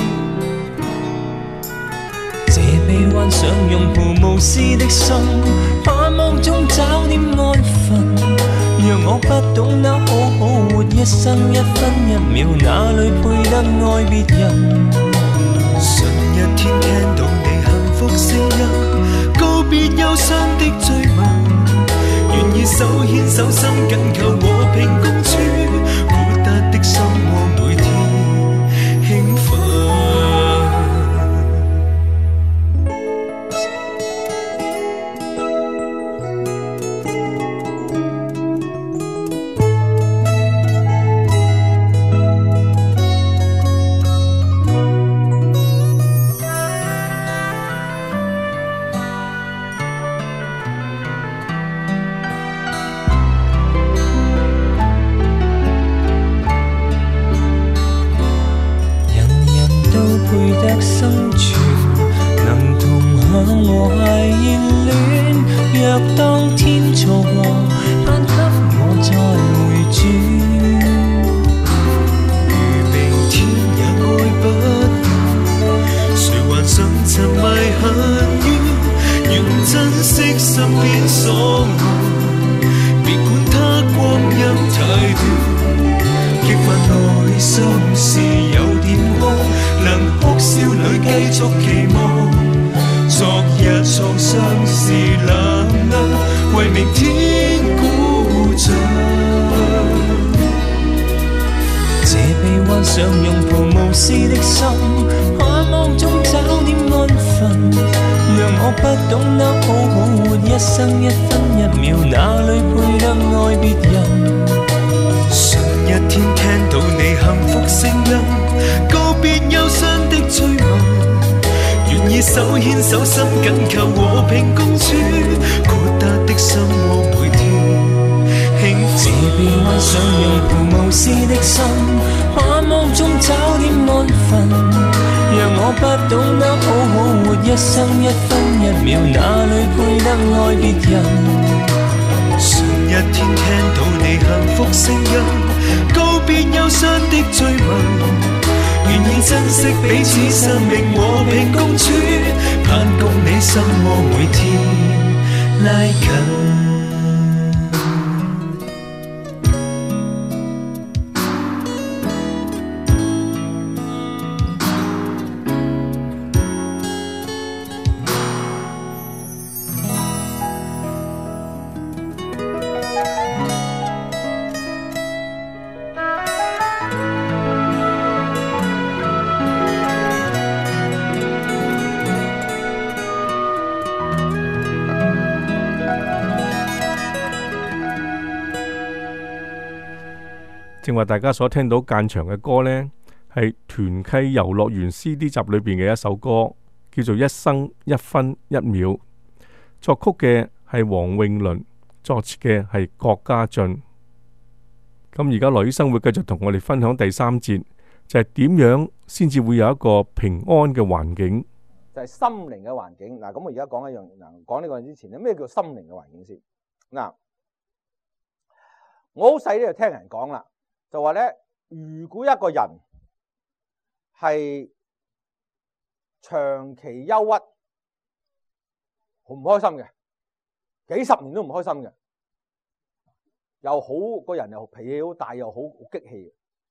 這被幻想擁抱無私的心，盼望中找點安分，讓我不懂得好好活一生，一分一秒哪裏配得愛別人？上一天聽到你幸福聲音，告別憂傷的追問，願意手牽手心緊扣和平共處，豁達的心我每天興奮。 正話大家所聽到間長嘅歌呢，係團契遊樂園 CD 集裏邊嘅一首歌，叫做《一生一分一秒》，作曲嘅係黃詠麟，作詞嘅係郭家俊。咁而家樂於生活繼續同我哋分享第三節，就係點樣先至會有一個平安嘅環境， 就係心靈嘅環境。嗱，咁我而家講一樣，講呢個之前咧，咩叫心靈嘅環境先？嗱，我好細咧就聽人講啦。就話咧，如果一個人係長期憂鬱，好唔開心嘅，幾十年都唔開心嘅，又好個人又脾氣好大，又好激氣，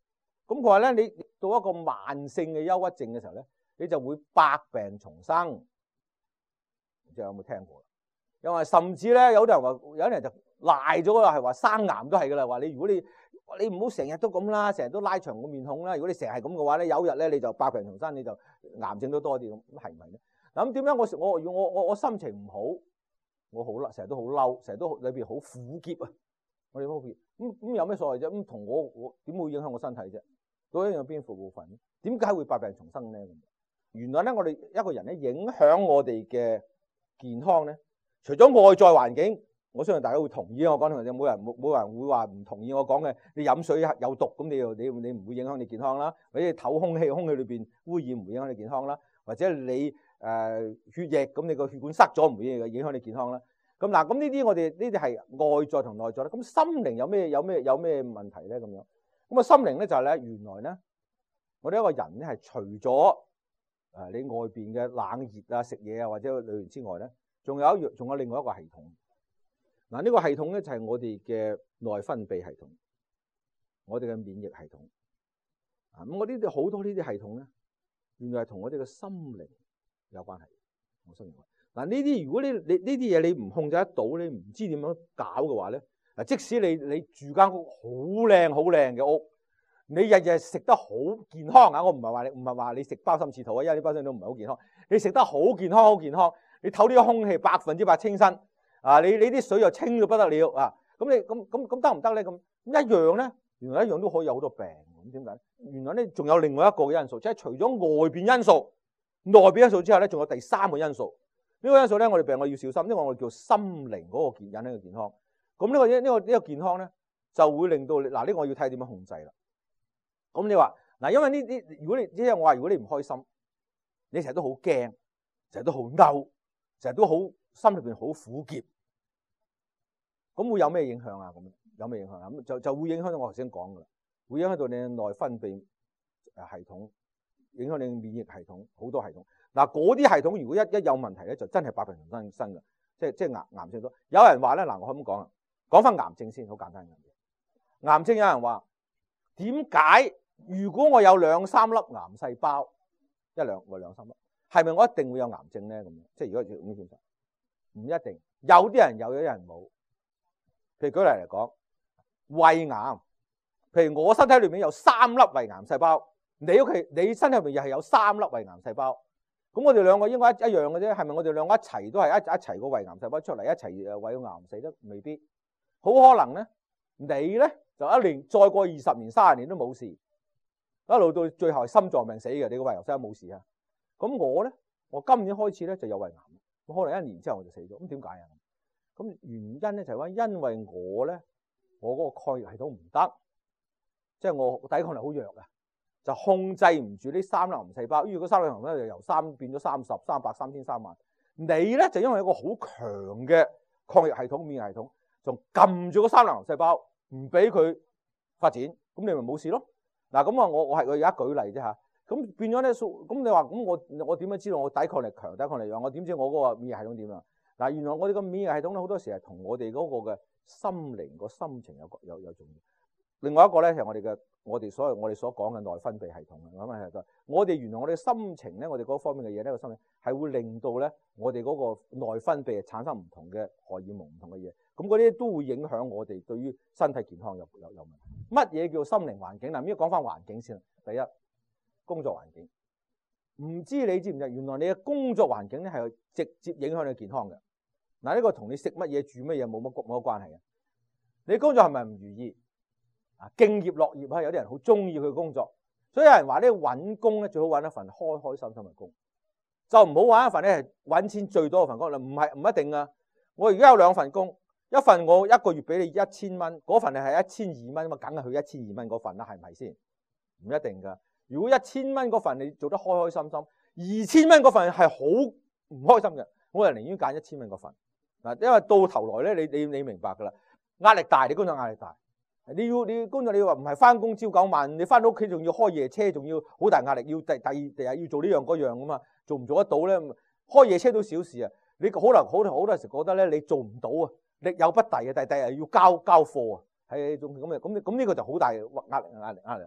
咁佢話咧，你到一個慢性嘅憂鬱症嘅時候咧，你就會百病重生。唔知有冇聽過？因為甚至咧，有啲人話，有啲人就賴咗啦，係話生癌都係噶啦。話你如果你唔好成日都咁啦，成日都拉長個面孔啦。如果你成日係咁嘅話咧，有日咧你就百病重生，你就癌症都多啲咁，係唔係咧？嗱咁點解我心情唔好，我好啦，成日都好嬲，成日都裏邊好苦澀啊！我哋好苦澀，咁有咩所謂啫？咁同我點會影響我身體啫？嗰一樣邊副部分？點解會百病重生咧？原來咧，我哋一個人咧影響我哋嘅健康咧，除咗外在環境，我相信大家會同意我講嘅，冇人會話唔同意我講嘅。你飲水有毒，咁你唔會影響你健康啦；或者你唞空氣裏邊污染唔會影響你健康啦；或者你血液咁你個血管塞咗唔會影響你健康啦。咁嗱，咁呢啲我哋呢啲係外在同內在啦。咁心靈有咩問題咧？咁樣咁啊，心靈咧就係咧，原來咧我哋一個人咧係除咗你外邊嘅冷熱啊、食嘢啊或者旅遊之外咧，仲有另外一個系統。嗱，呢個系統咧就係我哋嘅內分泌系統，我哋嘅免疫系統。咁我呢啲好多呢啲系統咧，原來係同我哋嘅心靈有關係。我心靈嗱，呢啲如果你呢啲嘢你唔控制得到，你唔知點樣搞嘅話咧，嗱，即使你住間屋好靚嘅屋，你日日食得好健康啊！我唔係話你食鮑參翅肚啊，因為啲鮑參翅肚唔係好健康。你食得好健康，你透呢個空氣100%清新啊！你啲水又清到不得了啊！咁你咁得唔得咧？咁一樣咧，原來一樣都可以有好多病。咁點解？原來咧仲有另外一個嘅因素，即係除咗外邊因素、內邊因素之後咧，仲有第三個因素。呢個因素咧，我哋病我要小心，因為我哋叫心靈嗰個引起嘅健康。咁呢個健康咧，就會令到你嗱，呢個我要睇點樣控制啦。咁你話嗱，因為如果你即係我話，如果你唔開心，你成日都好驚，成日都好嬲，成日都好心裏邊好苦澀，咁會有咩影響啊？咁有咩影響啊？咁就會影響到我頭先講噶啦，會影響到你嘅內分泌系統，影響你嘅免疫系統，好多系統。嗱，嗰啲系統如果一有問題咧，就真係百病重生嘅，即係癌症都。有人話咧，嗱，我可唔可以講啊？講翻癌症先，好簡單嘅。癌症有人話，點解如果我有2-3粒癌細胞，一兩或2-3粒，係咪我一定會有癌症咧？咁即係如果咁檢查，唔一定。有啲人有，有啲人冇。譬如舉例嚟講，胃癌，譬如我身體裏面有3粒胃癌細胞，你身體裏面又係有3粒胃癌細胞。咁我哋兩個應該一樣嘅啫，係咪我哋兩個一齊都係一齊個胃癌細胞出嚟，一齊胃癌死得？未必，好可能咧，你咧就1年再過20年、30年都冇事，一路到最後係心臟病死嘅，你個胃癌細胞冇事啊。咁我咧，我今年開始咧就有胃癌，咁可能1年之後我就死咗。咁點解啊？咁原因咧就係話，因為我嗰個抗藥系統唔得，即係我抵抗力好弱嘅。就控制唔住呢3粒癌細胞，於是嗰3粒癌細胞就由3變咗30、300、3000、3萬。你咧就因為一個好強嘅抗疫系統、免疫系統，就撳住嗰3粒癌細胞，唔俾佢發展，咁你咪冇事咯。嗱，咁啊，我而家舉例啫嚇。咁變咗咧，咁你話咁我點樣知道我抵抗力強、抵抗力弱？我點知我嗰個免疫系統點啊？嗱，原來我哋個免疫系統咧好多時係同我哋嗰個嘅心靈、個心情有重要。另外一個咧係我哋所講嘅內分泌系統啊，咁啊我哋原來我哋心情咧，我哋嗰方面嘅嘢咧，個心理係會令到咧我哋嗰個內分泌產生唔同嘅荷爾蒙、唔同嘅嘢，咁嗰啲都會影響我哋對於身體健康有問題。乜嘢叫心靈環境？嗱，咁講翻環境先。第一，工作環境，唔知你知唔知？原來你嘅工作環境咧係直接影響你健康嘅。嗱，呢個同你食乜嘢、住乜嘢冇乜關係嘅。你工作係咪唔如意？敬業樂業啊！有啲人好中意佢工作，所以有人話咧，揾工咧最好揾一份開開心心嘅工，就唔好揾一份咧係揾錢最多嘅份工啦。唔一定啊！我而家有2份工，一份我1個月俾你1000蚊，嗰份係1200蚊，咁啊梗係去1200蚊嗰份啦，係咪先？唔一定噶。如果1000蚊嗰份你做得開開心心，2000蚊嗰份係好唔開心嘅，我就寧願揀1000蚊嗰份嗱，因為到頭來咧，你明白噶啦，壓力大，你工作壓力大。你工作你話唔係翻工朝9晚，你翻到屋企仲要開夜車，仲要好大壓力，要第二日要做呢樣嗰樣噶嘛，做唔做得到咧？開夜車都小事啊！你可能好多時覺得咧你做唔到啊，力有不逮啊，但係第日要交貨啊，係種咁嘅咁呢個就好大壓力。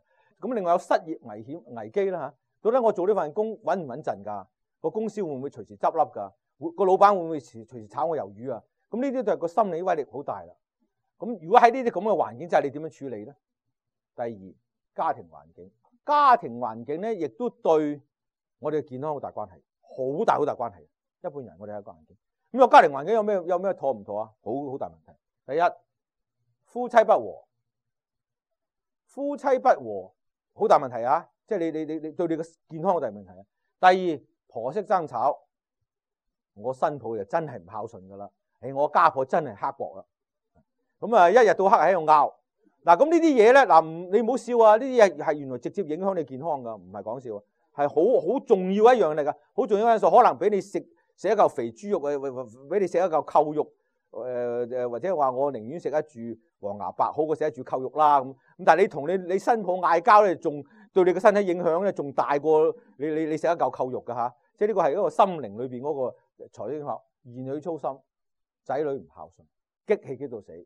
咁另外有失業危機啦嚇。到底我做呢份工穩唔穩陣㗎？個公司會唔會隨時執笠㗎？個老闆會唔會隨時炒我魷魚啊？咁呢啲就係個心理威力好大啦。咁如果喺呢啲咁嘅環境之下，你點樣處理咧？第二，家庭環境，家庭環境咧亦都對我哋嘅健康好大關係，好大關係。一般人我哋係一個環境，咁個家庭環境有咩妥唔妥啊？好大問題。第一，夫妻不和好大問題啊！即係你對你嘅健康好大問題啊。第二，婆媳爭吵，我新抱就真係唔孝順噶啦，我家婆真係刻薄啦。咁啊，一日到黑喺度拗。嗱，咁呢啲嘢咧，嗱，你唔好笑啊！呢啲嘢係原來直接影響你健康噶，唔係講笑，係好重要一樣嚟噶，好重要因素，可能俾你食一嚿肥豬肉啊，俾你食一嚿扣肉，或者話我寧願食一注黃牙白好過食一注扣肉啦咁。但係你同你新抱嗌交咧，仲對你嘅身體影響咧，仲大過你食一嚿扣肉噶嚇。即係呢個係一個心靈裏邊嗰個財經學，兒女操心，仔女唔孝順，激氣激到死。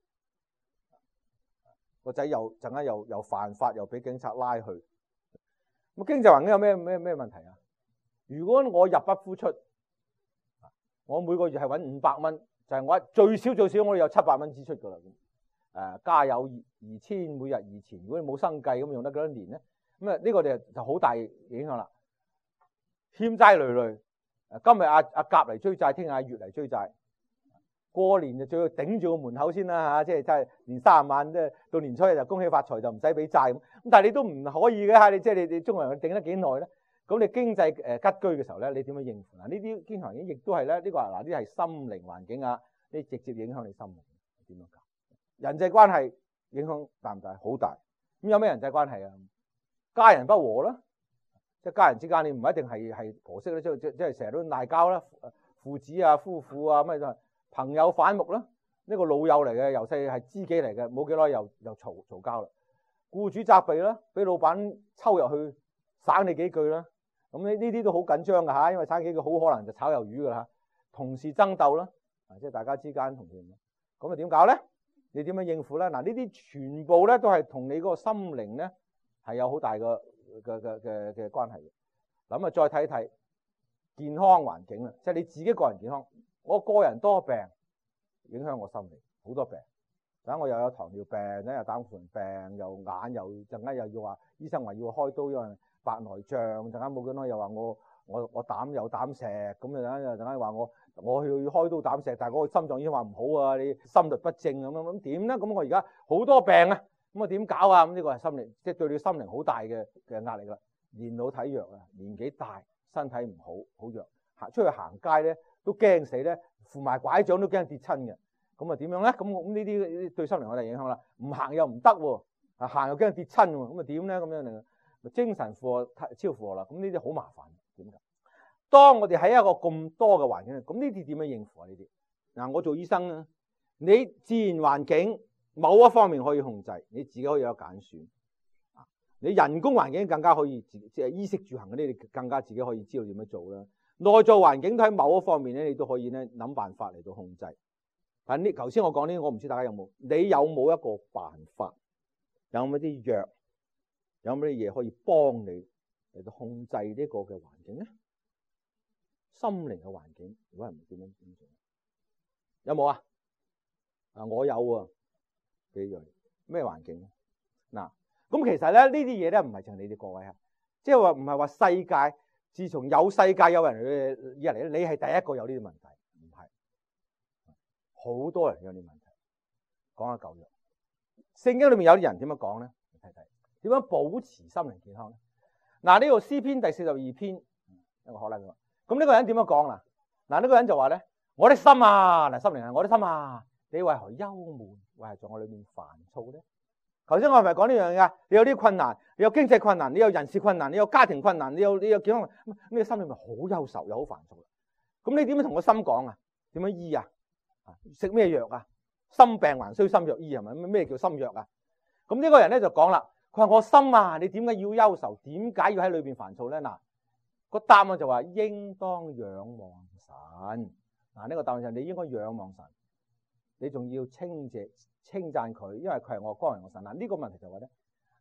個仔陣間又犯法，又俾警察拉去。咁經濟環境有咩問題啊？如果我入不敷出，我每個月係揾500蚊，就係我最少我哋有700蚊支出噶啦。家有2000，每日2000，如果你冇生計咁用得幾多年咧？咁啊呢個就好大影響啦。欠債累累，今日阿甲嚟追債，聽日阿月嚟追債。過年就最要頂住個門口先啦嚇，即係真係年30晚，即係到年初一就恭喜發財，就唔使俾債咁。但係你都唔可以嘅嚇，你即係你中國人頂得幾耐咧？咁你經濟拮據嘅時候咧，你點樣應付啊？呢啲經濟環境亦都係咧，呢個呢啲係心靈環境啊，呢直接影響你心靈點樣搞？人際關係影響大唔大？好大。咁有咩人際關係啊？家人不和啦，即係家人之間你唔一定係婆媳咧，即係成日都鬧交啦，父子啊、夫婦啊咩都係。朋友反目啦，呢個老友嚟嘅，由細係知己嚟嘅，冇幾耐又嘈交啦。僱主責備啦，俾老闆抽入去省你幾句啦。咁呢啲都好緊張㗎嚇，因為省幾句好可能就炒魷魚㗎啦。同事爭鬥啦，即係大家之間同事咁啊點搞咧？你點樣應付咧？嗱，呢啲全部咧都係同你嗰個心靈咧係有好大嘅關係嘅。咁啊，再睇睇健康環境啦，即係你自己個人健康。我個人多病，影響我心理，好多病。等我又有糖尿病，又膽固醇病，又眼又陣間又要話醫生話要開刀，因為白內障。陣間冇幾耐又話我膽有膽石，咁陣間話我去開刀膽石，但係嗰個心臟醫生話唔好啊，你心律不正咁點咧？咁我而家好多病啊，咁我點搞啊？咁呢個係心理，即係對你心靈好大嘅壓力啦。年老體弱啊，年紀大，身體唔好弱，出去行街咧。都驚死咧，扶埋拐杖都驚跌親嘅。咁啊點樣咧？咁呢啲對心靈好大影響啦。唔行又唔得喎，行又驚跌親喎。咁啊點咧？咁樣精神負荷超負荷啦。咁呢啲好麻煩。點解？當我哋喺一個咁多嘅環境，咁呢啲點樣應付啊？呢啲嗱，我做醫生啊，你自然環境某一方面可以控制，你自己可以有揀選。你人工環境更加可以，即係衣食住行嗰啲，你更加自己可以知道點樣做啦。內在環境都喺某一方面咧，你都可以咧諗辦法嚟到控制。但呢頭先我講呢，我唔知大家有冇，你有冇一個辦法？有冇啲藥？有冇啲嘢可以幫你嚟到控制呢個嘅環境咧？心靈嘅環境，如果係唔點做？有冇啊？我有啊，幾樣咩環境？嗱，咁其實咧呢啲嘢咧唔係淨係你哋各位啊，即係話唔係話世界。自從有世界有人以嚟咧，你係第一個有呢啲問題，唔係好多人有呢啲問題。講下舊約，聖經裏面有啲人點樣講咧？你睇睇點樣保持心靈健康咧？嗱，呢個詩篇第42篇一個可能嘅，咁呢個人點樣講啦？嗱，呢個人就話咧：我的心啊，嗱，心靈係我的心啊，你為何憂悶，為何在我裏面煩躁咧？頭先我係咪講呢樣嘢？你有啲困難，你有經濟困難，你有人事困難，你有家庭困難，你有健康，你心裏面好憂愁又好煩躁。咁你點樣同個心講啊？點樣醫啊？食咩藥啊？心病還需心藥醫係咪？咩叫心藥啊？咁呢個人咧就講啦，佢話我心啊，你點解要憂愁？點解要喺裏邊煩躁咧？嗱，個答案就話應當仰望神。嗱，呢個答案就係你應該仰望神，你仲要稱讚佢，因為佢係我光榮嘅神。嗱，呢個問題就話咧，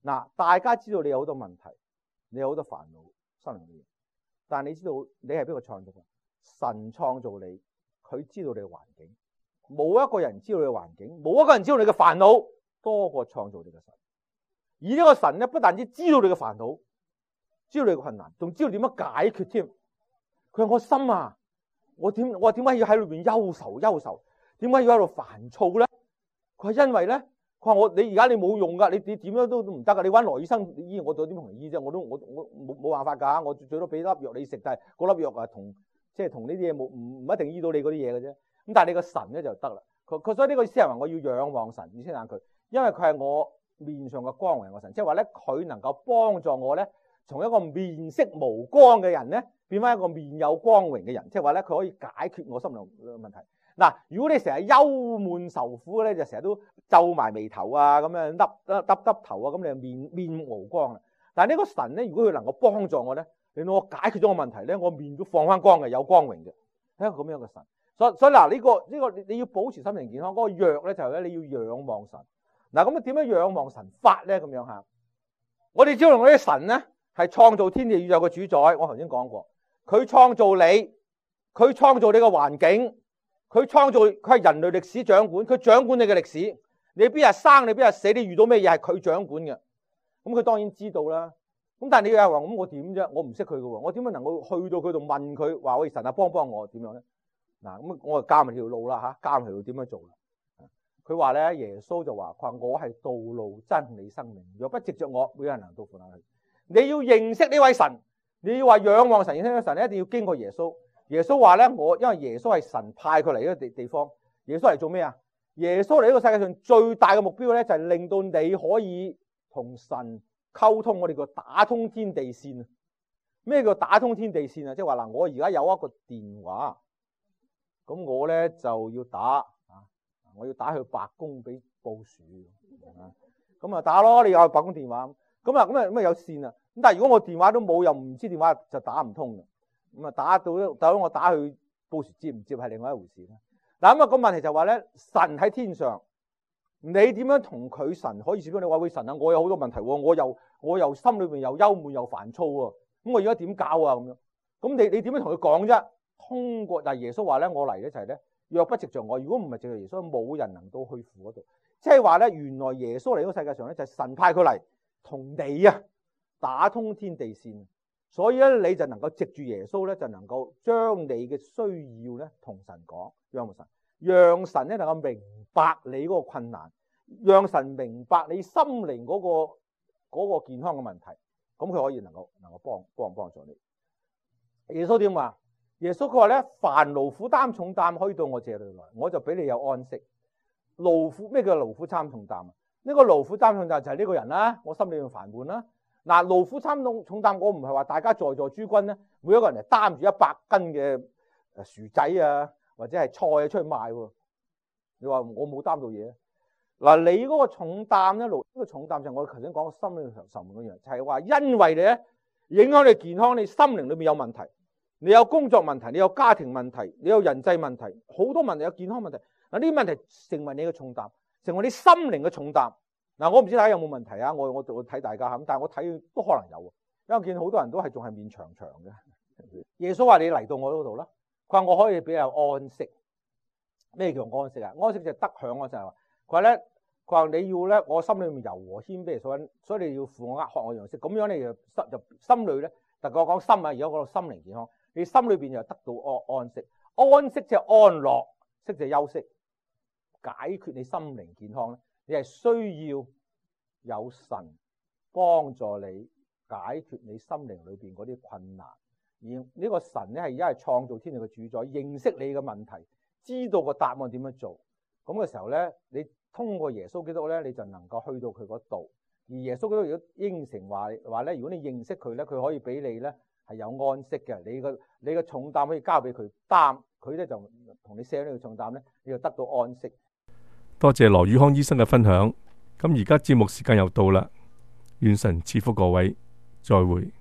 嗱，大家知道你有好多問題，你有好多煩惱，心靈嘅嘢，但係你知道你係邊個創造嘅？神創造你，佢知道你嘅環境，冇一個人知道你嘅環境，冇一個人知道你嘅煩惱多過創造你嘅神。而呢個神咧，不但止知道你嘅煩惱，知道你嘅困難，仲知道點樣解決添。佢話我心啊，我點解要喺裏邊憂愁？點解要喺度煩躁咧？佢話因為咧，佢話你而家你冇用噶，你點樣都唔得噶。你揾羅醫生醫，我點同你醫啫？我冇辦法噶，我最多俾粒藥你食，但係嗰粒藥啊同呢啲嘢唔一定醫到你嗰啲嘢嘅啫。咁但係你個神咧就得啦。佢所以呢個意思係話我要仰望神，而先眼佢，因為佢係我面上嘅光榮嘅神，即係話咧佢能夠幫助我咧，從一個面色無光嘅人咧，變翻一個面有光榮嘅人，即係話咧佢可以解決我心靈嘅問題。嗱，如果你成日憂悶愁苦咧，就成日都皺埋眉頭啊，咁樣耷頭啊，咁你就面無光啦。但係呢個神咧，如果佢能夠幫助我咧，令到我解決咗個問題咧，我面都放翻光嘅，有光榮嘅，係一個咁樣嘅神。所以嗱，呢個你要保持心靈健康，嗰個藥咧就係咧你要仰望神。嗱，咁啊點樣仰望神法咧？咁樣吓，我哋知道我啲神咧係創造天地宇宙嘅主宰。我頭先講過，佢創造你，佢創造你個環境。佢係人類歷史掌管，佢掌管你嘅歷史。你邊日生，你邊日死，你遇到咩嘢係佢掌管嘅。咁佢當然知道啦。咁但係你又話咁我點啫？我唔識佢嘅喎，我點樣能夠去到佢度問佢話喂，神啊，幫我點樣咧？嗱，咁我就教埋條路啦嚇，教埋條路點樣做啦。佢話咧，耶穌就話我係道路真理生命，若不藉着我，沒有人能到父那裏去。你要認識呢位神，你要話仰望神，認識呢位神，一定要經過耶穌。耶穌話咧，因為耶穌係神派佢嚟呢個地方。耶穌嚟做咩啊？耶穌嚟呢個世界上最大嘅目標咧，就係令到你可以同神溝通。我哋叫打通天地線。咩叫打通天地線啊？即係話嗱，我而家有一個電話，咁我咧就要打我要打去白宮俾布殊咁啊打咯。你有白宮電話，咁啊有線啊。咁但係如果我電話都冇，又唔知電話，就打唔通嘅。咁啊打到我打去布殊接唔接係另外一回事啦。嗱，咁啊個問題就話咧，神喺天上，你點樣同佢神可以接觸？你話喂，神啊，我有好多問題喎，我又心裏邊又憂悶又煩躁喎，咁我而家點搞啊？咁樣，咁你點樣同佢講啫？通過耶穌話咧，我嚟咧就係咧，若不藉着我，如果唔係藉着耶穌，冇人能到去父嗰度。即係話咧，原來耶穌嚟呢個世界上咧，就係神派佢嚟同你啊打通天地線。所以咧，你就能夠藉住耶穌咧，就能夠將你嘅需要咧同神講，讓神咧能夠明白你嗰個困難，讓神明白你心靈嗰個健康嘅問題，咁佢可以能夠幫助你。耶穌點話？耶穌佢話咧，凡勞苦擔重擔可以到我這裏來，我就俾你有安息。勞苦，咩叫勞苦擔重擔啊？呢個勞苦擔重擔就係呢個人啦，我心裏面煩悶啦。嗱，勞苦擔重擔，我唔係話大家在座諸君咧，每一個人嚟擔住100斤嘅薯仔啊，或者係菜啊出去賣喎。你話我冇擔到嘢？嗱，你嗰個重擔咧，呢個重擔就係我頭先講嘅心理上受嗰樣，就係話因為你咧影響你健康，你心靈裏面有問題，你有工作問題，你有家庭問題，你有人際問題，好多問題，有健康問題。嗱，呢啲問題成為你嘅重擔，成為你心靈嘅重擔。嗱，我唔知大家有冇問題啊？我睇大家嚇，但係我睇都可能有，因為我見好多人都係仲係面長長嘅。耶穌話：你嚟到我嗰度啦，佢話我可以俾你安息。咩叫安息啊？安息就係得享啊！就係話，佢話咧，佢話你要咧，我心裏面柔和謙卑，所以你要負我軛，學我樣式。咁樣你就心裏咧，特別我講心啊，而家講到心靈健康，你心裏邊就得到安息。安息即係安樂，息就係休息，解決你心靈健康咧。你係需要有神幫助你解決你心靈裏邊嗰啲困難，而呢個神咧係而家係創造天地嘅主宰，認識你嘅問題，知道個答案點樣做。咁嘅時候咧，你通過耶穌基督咧，你就能夠去到佢嗰度。而耶穌基督如果應承話咧，如果你認識佢咧，佢可以俾你咧係有安息嘅。你嘅重擔可以交俾佢擔，佢咧就同你卸呢個重擔咧，你就得到安息。 多謝羅宇康醫生嘅分享。咁而家節目時間又到啦，願神賜福各位，再會。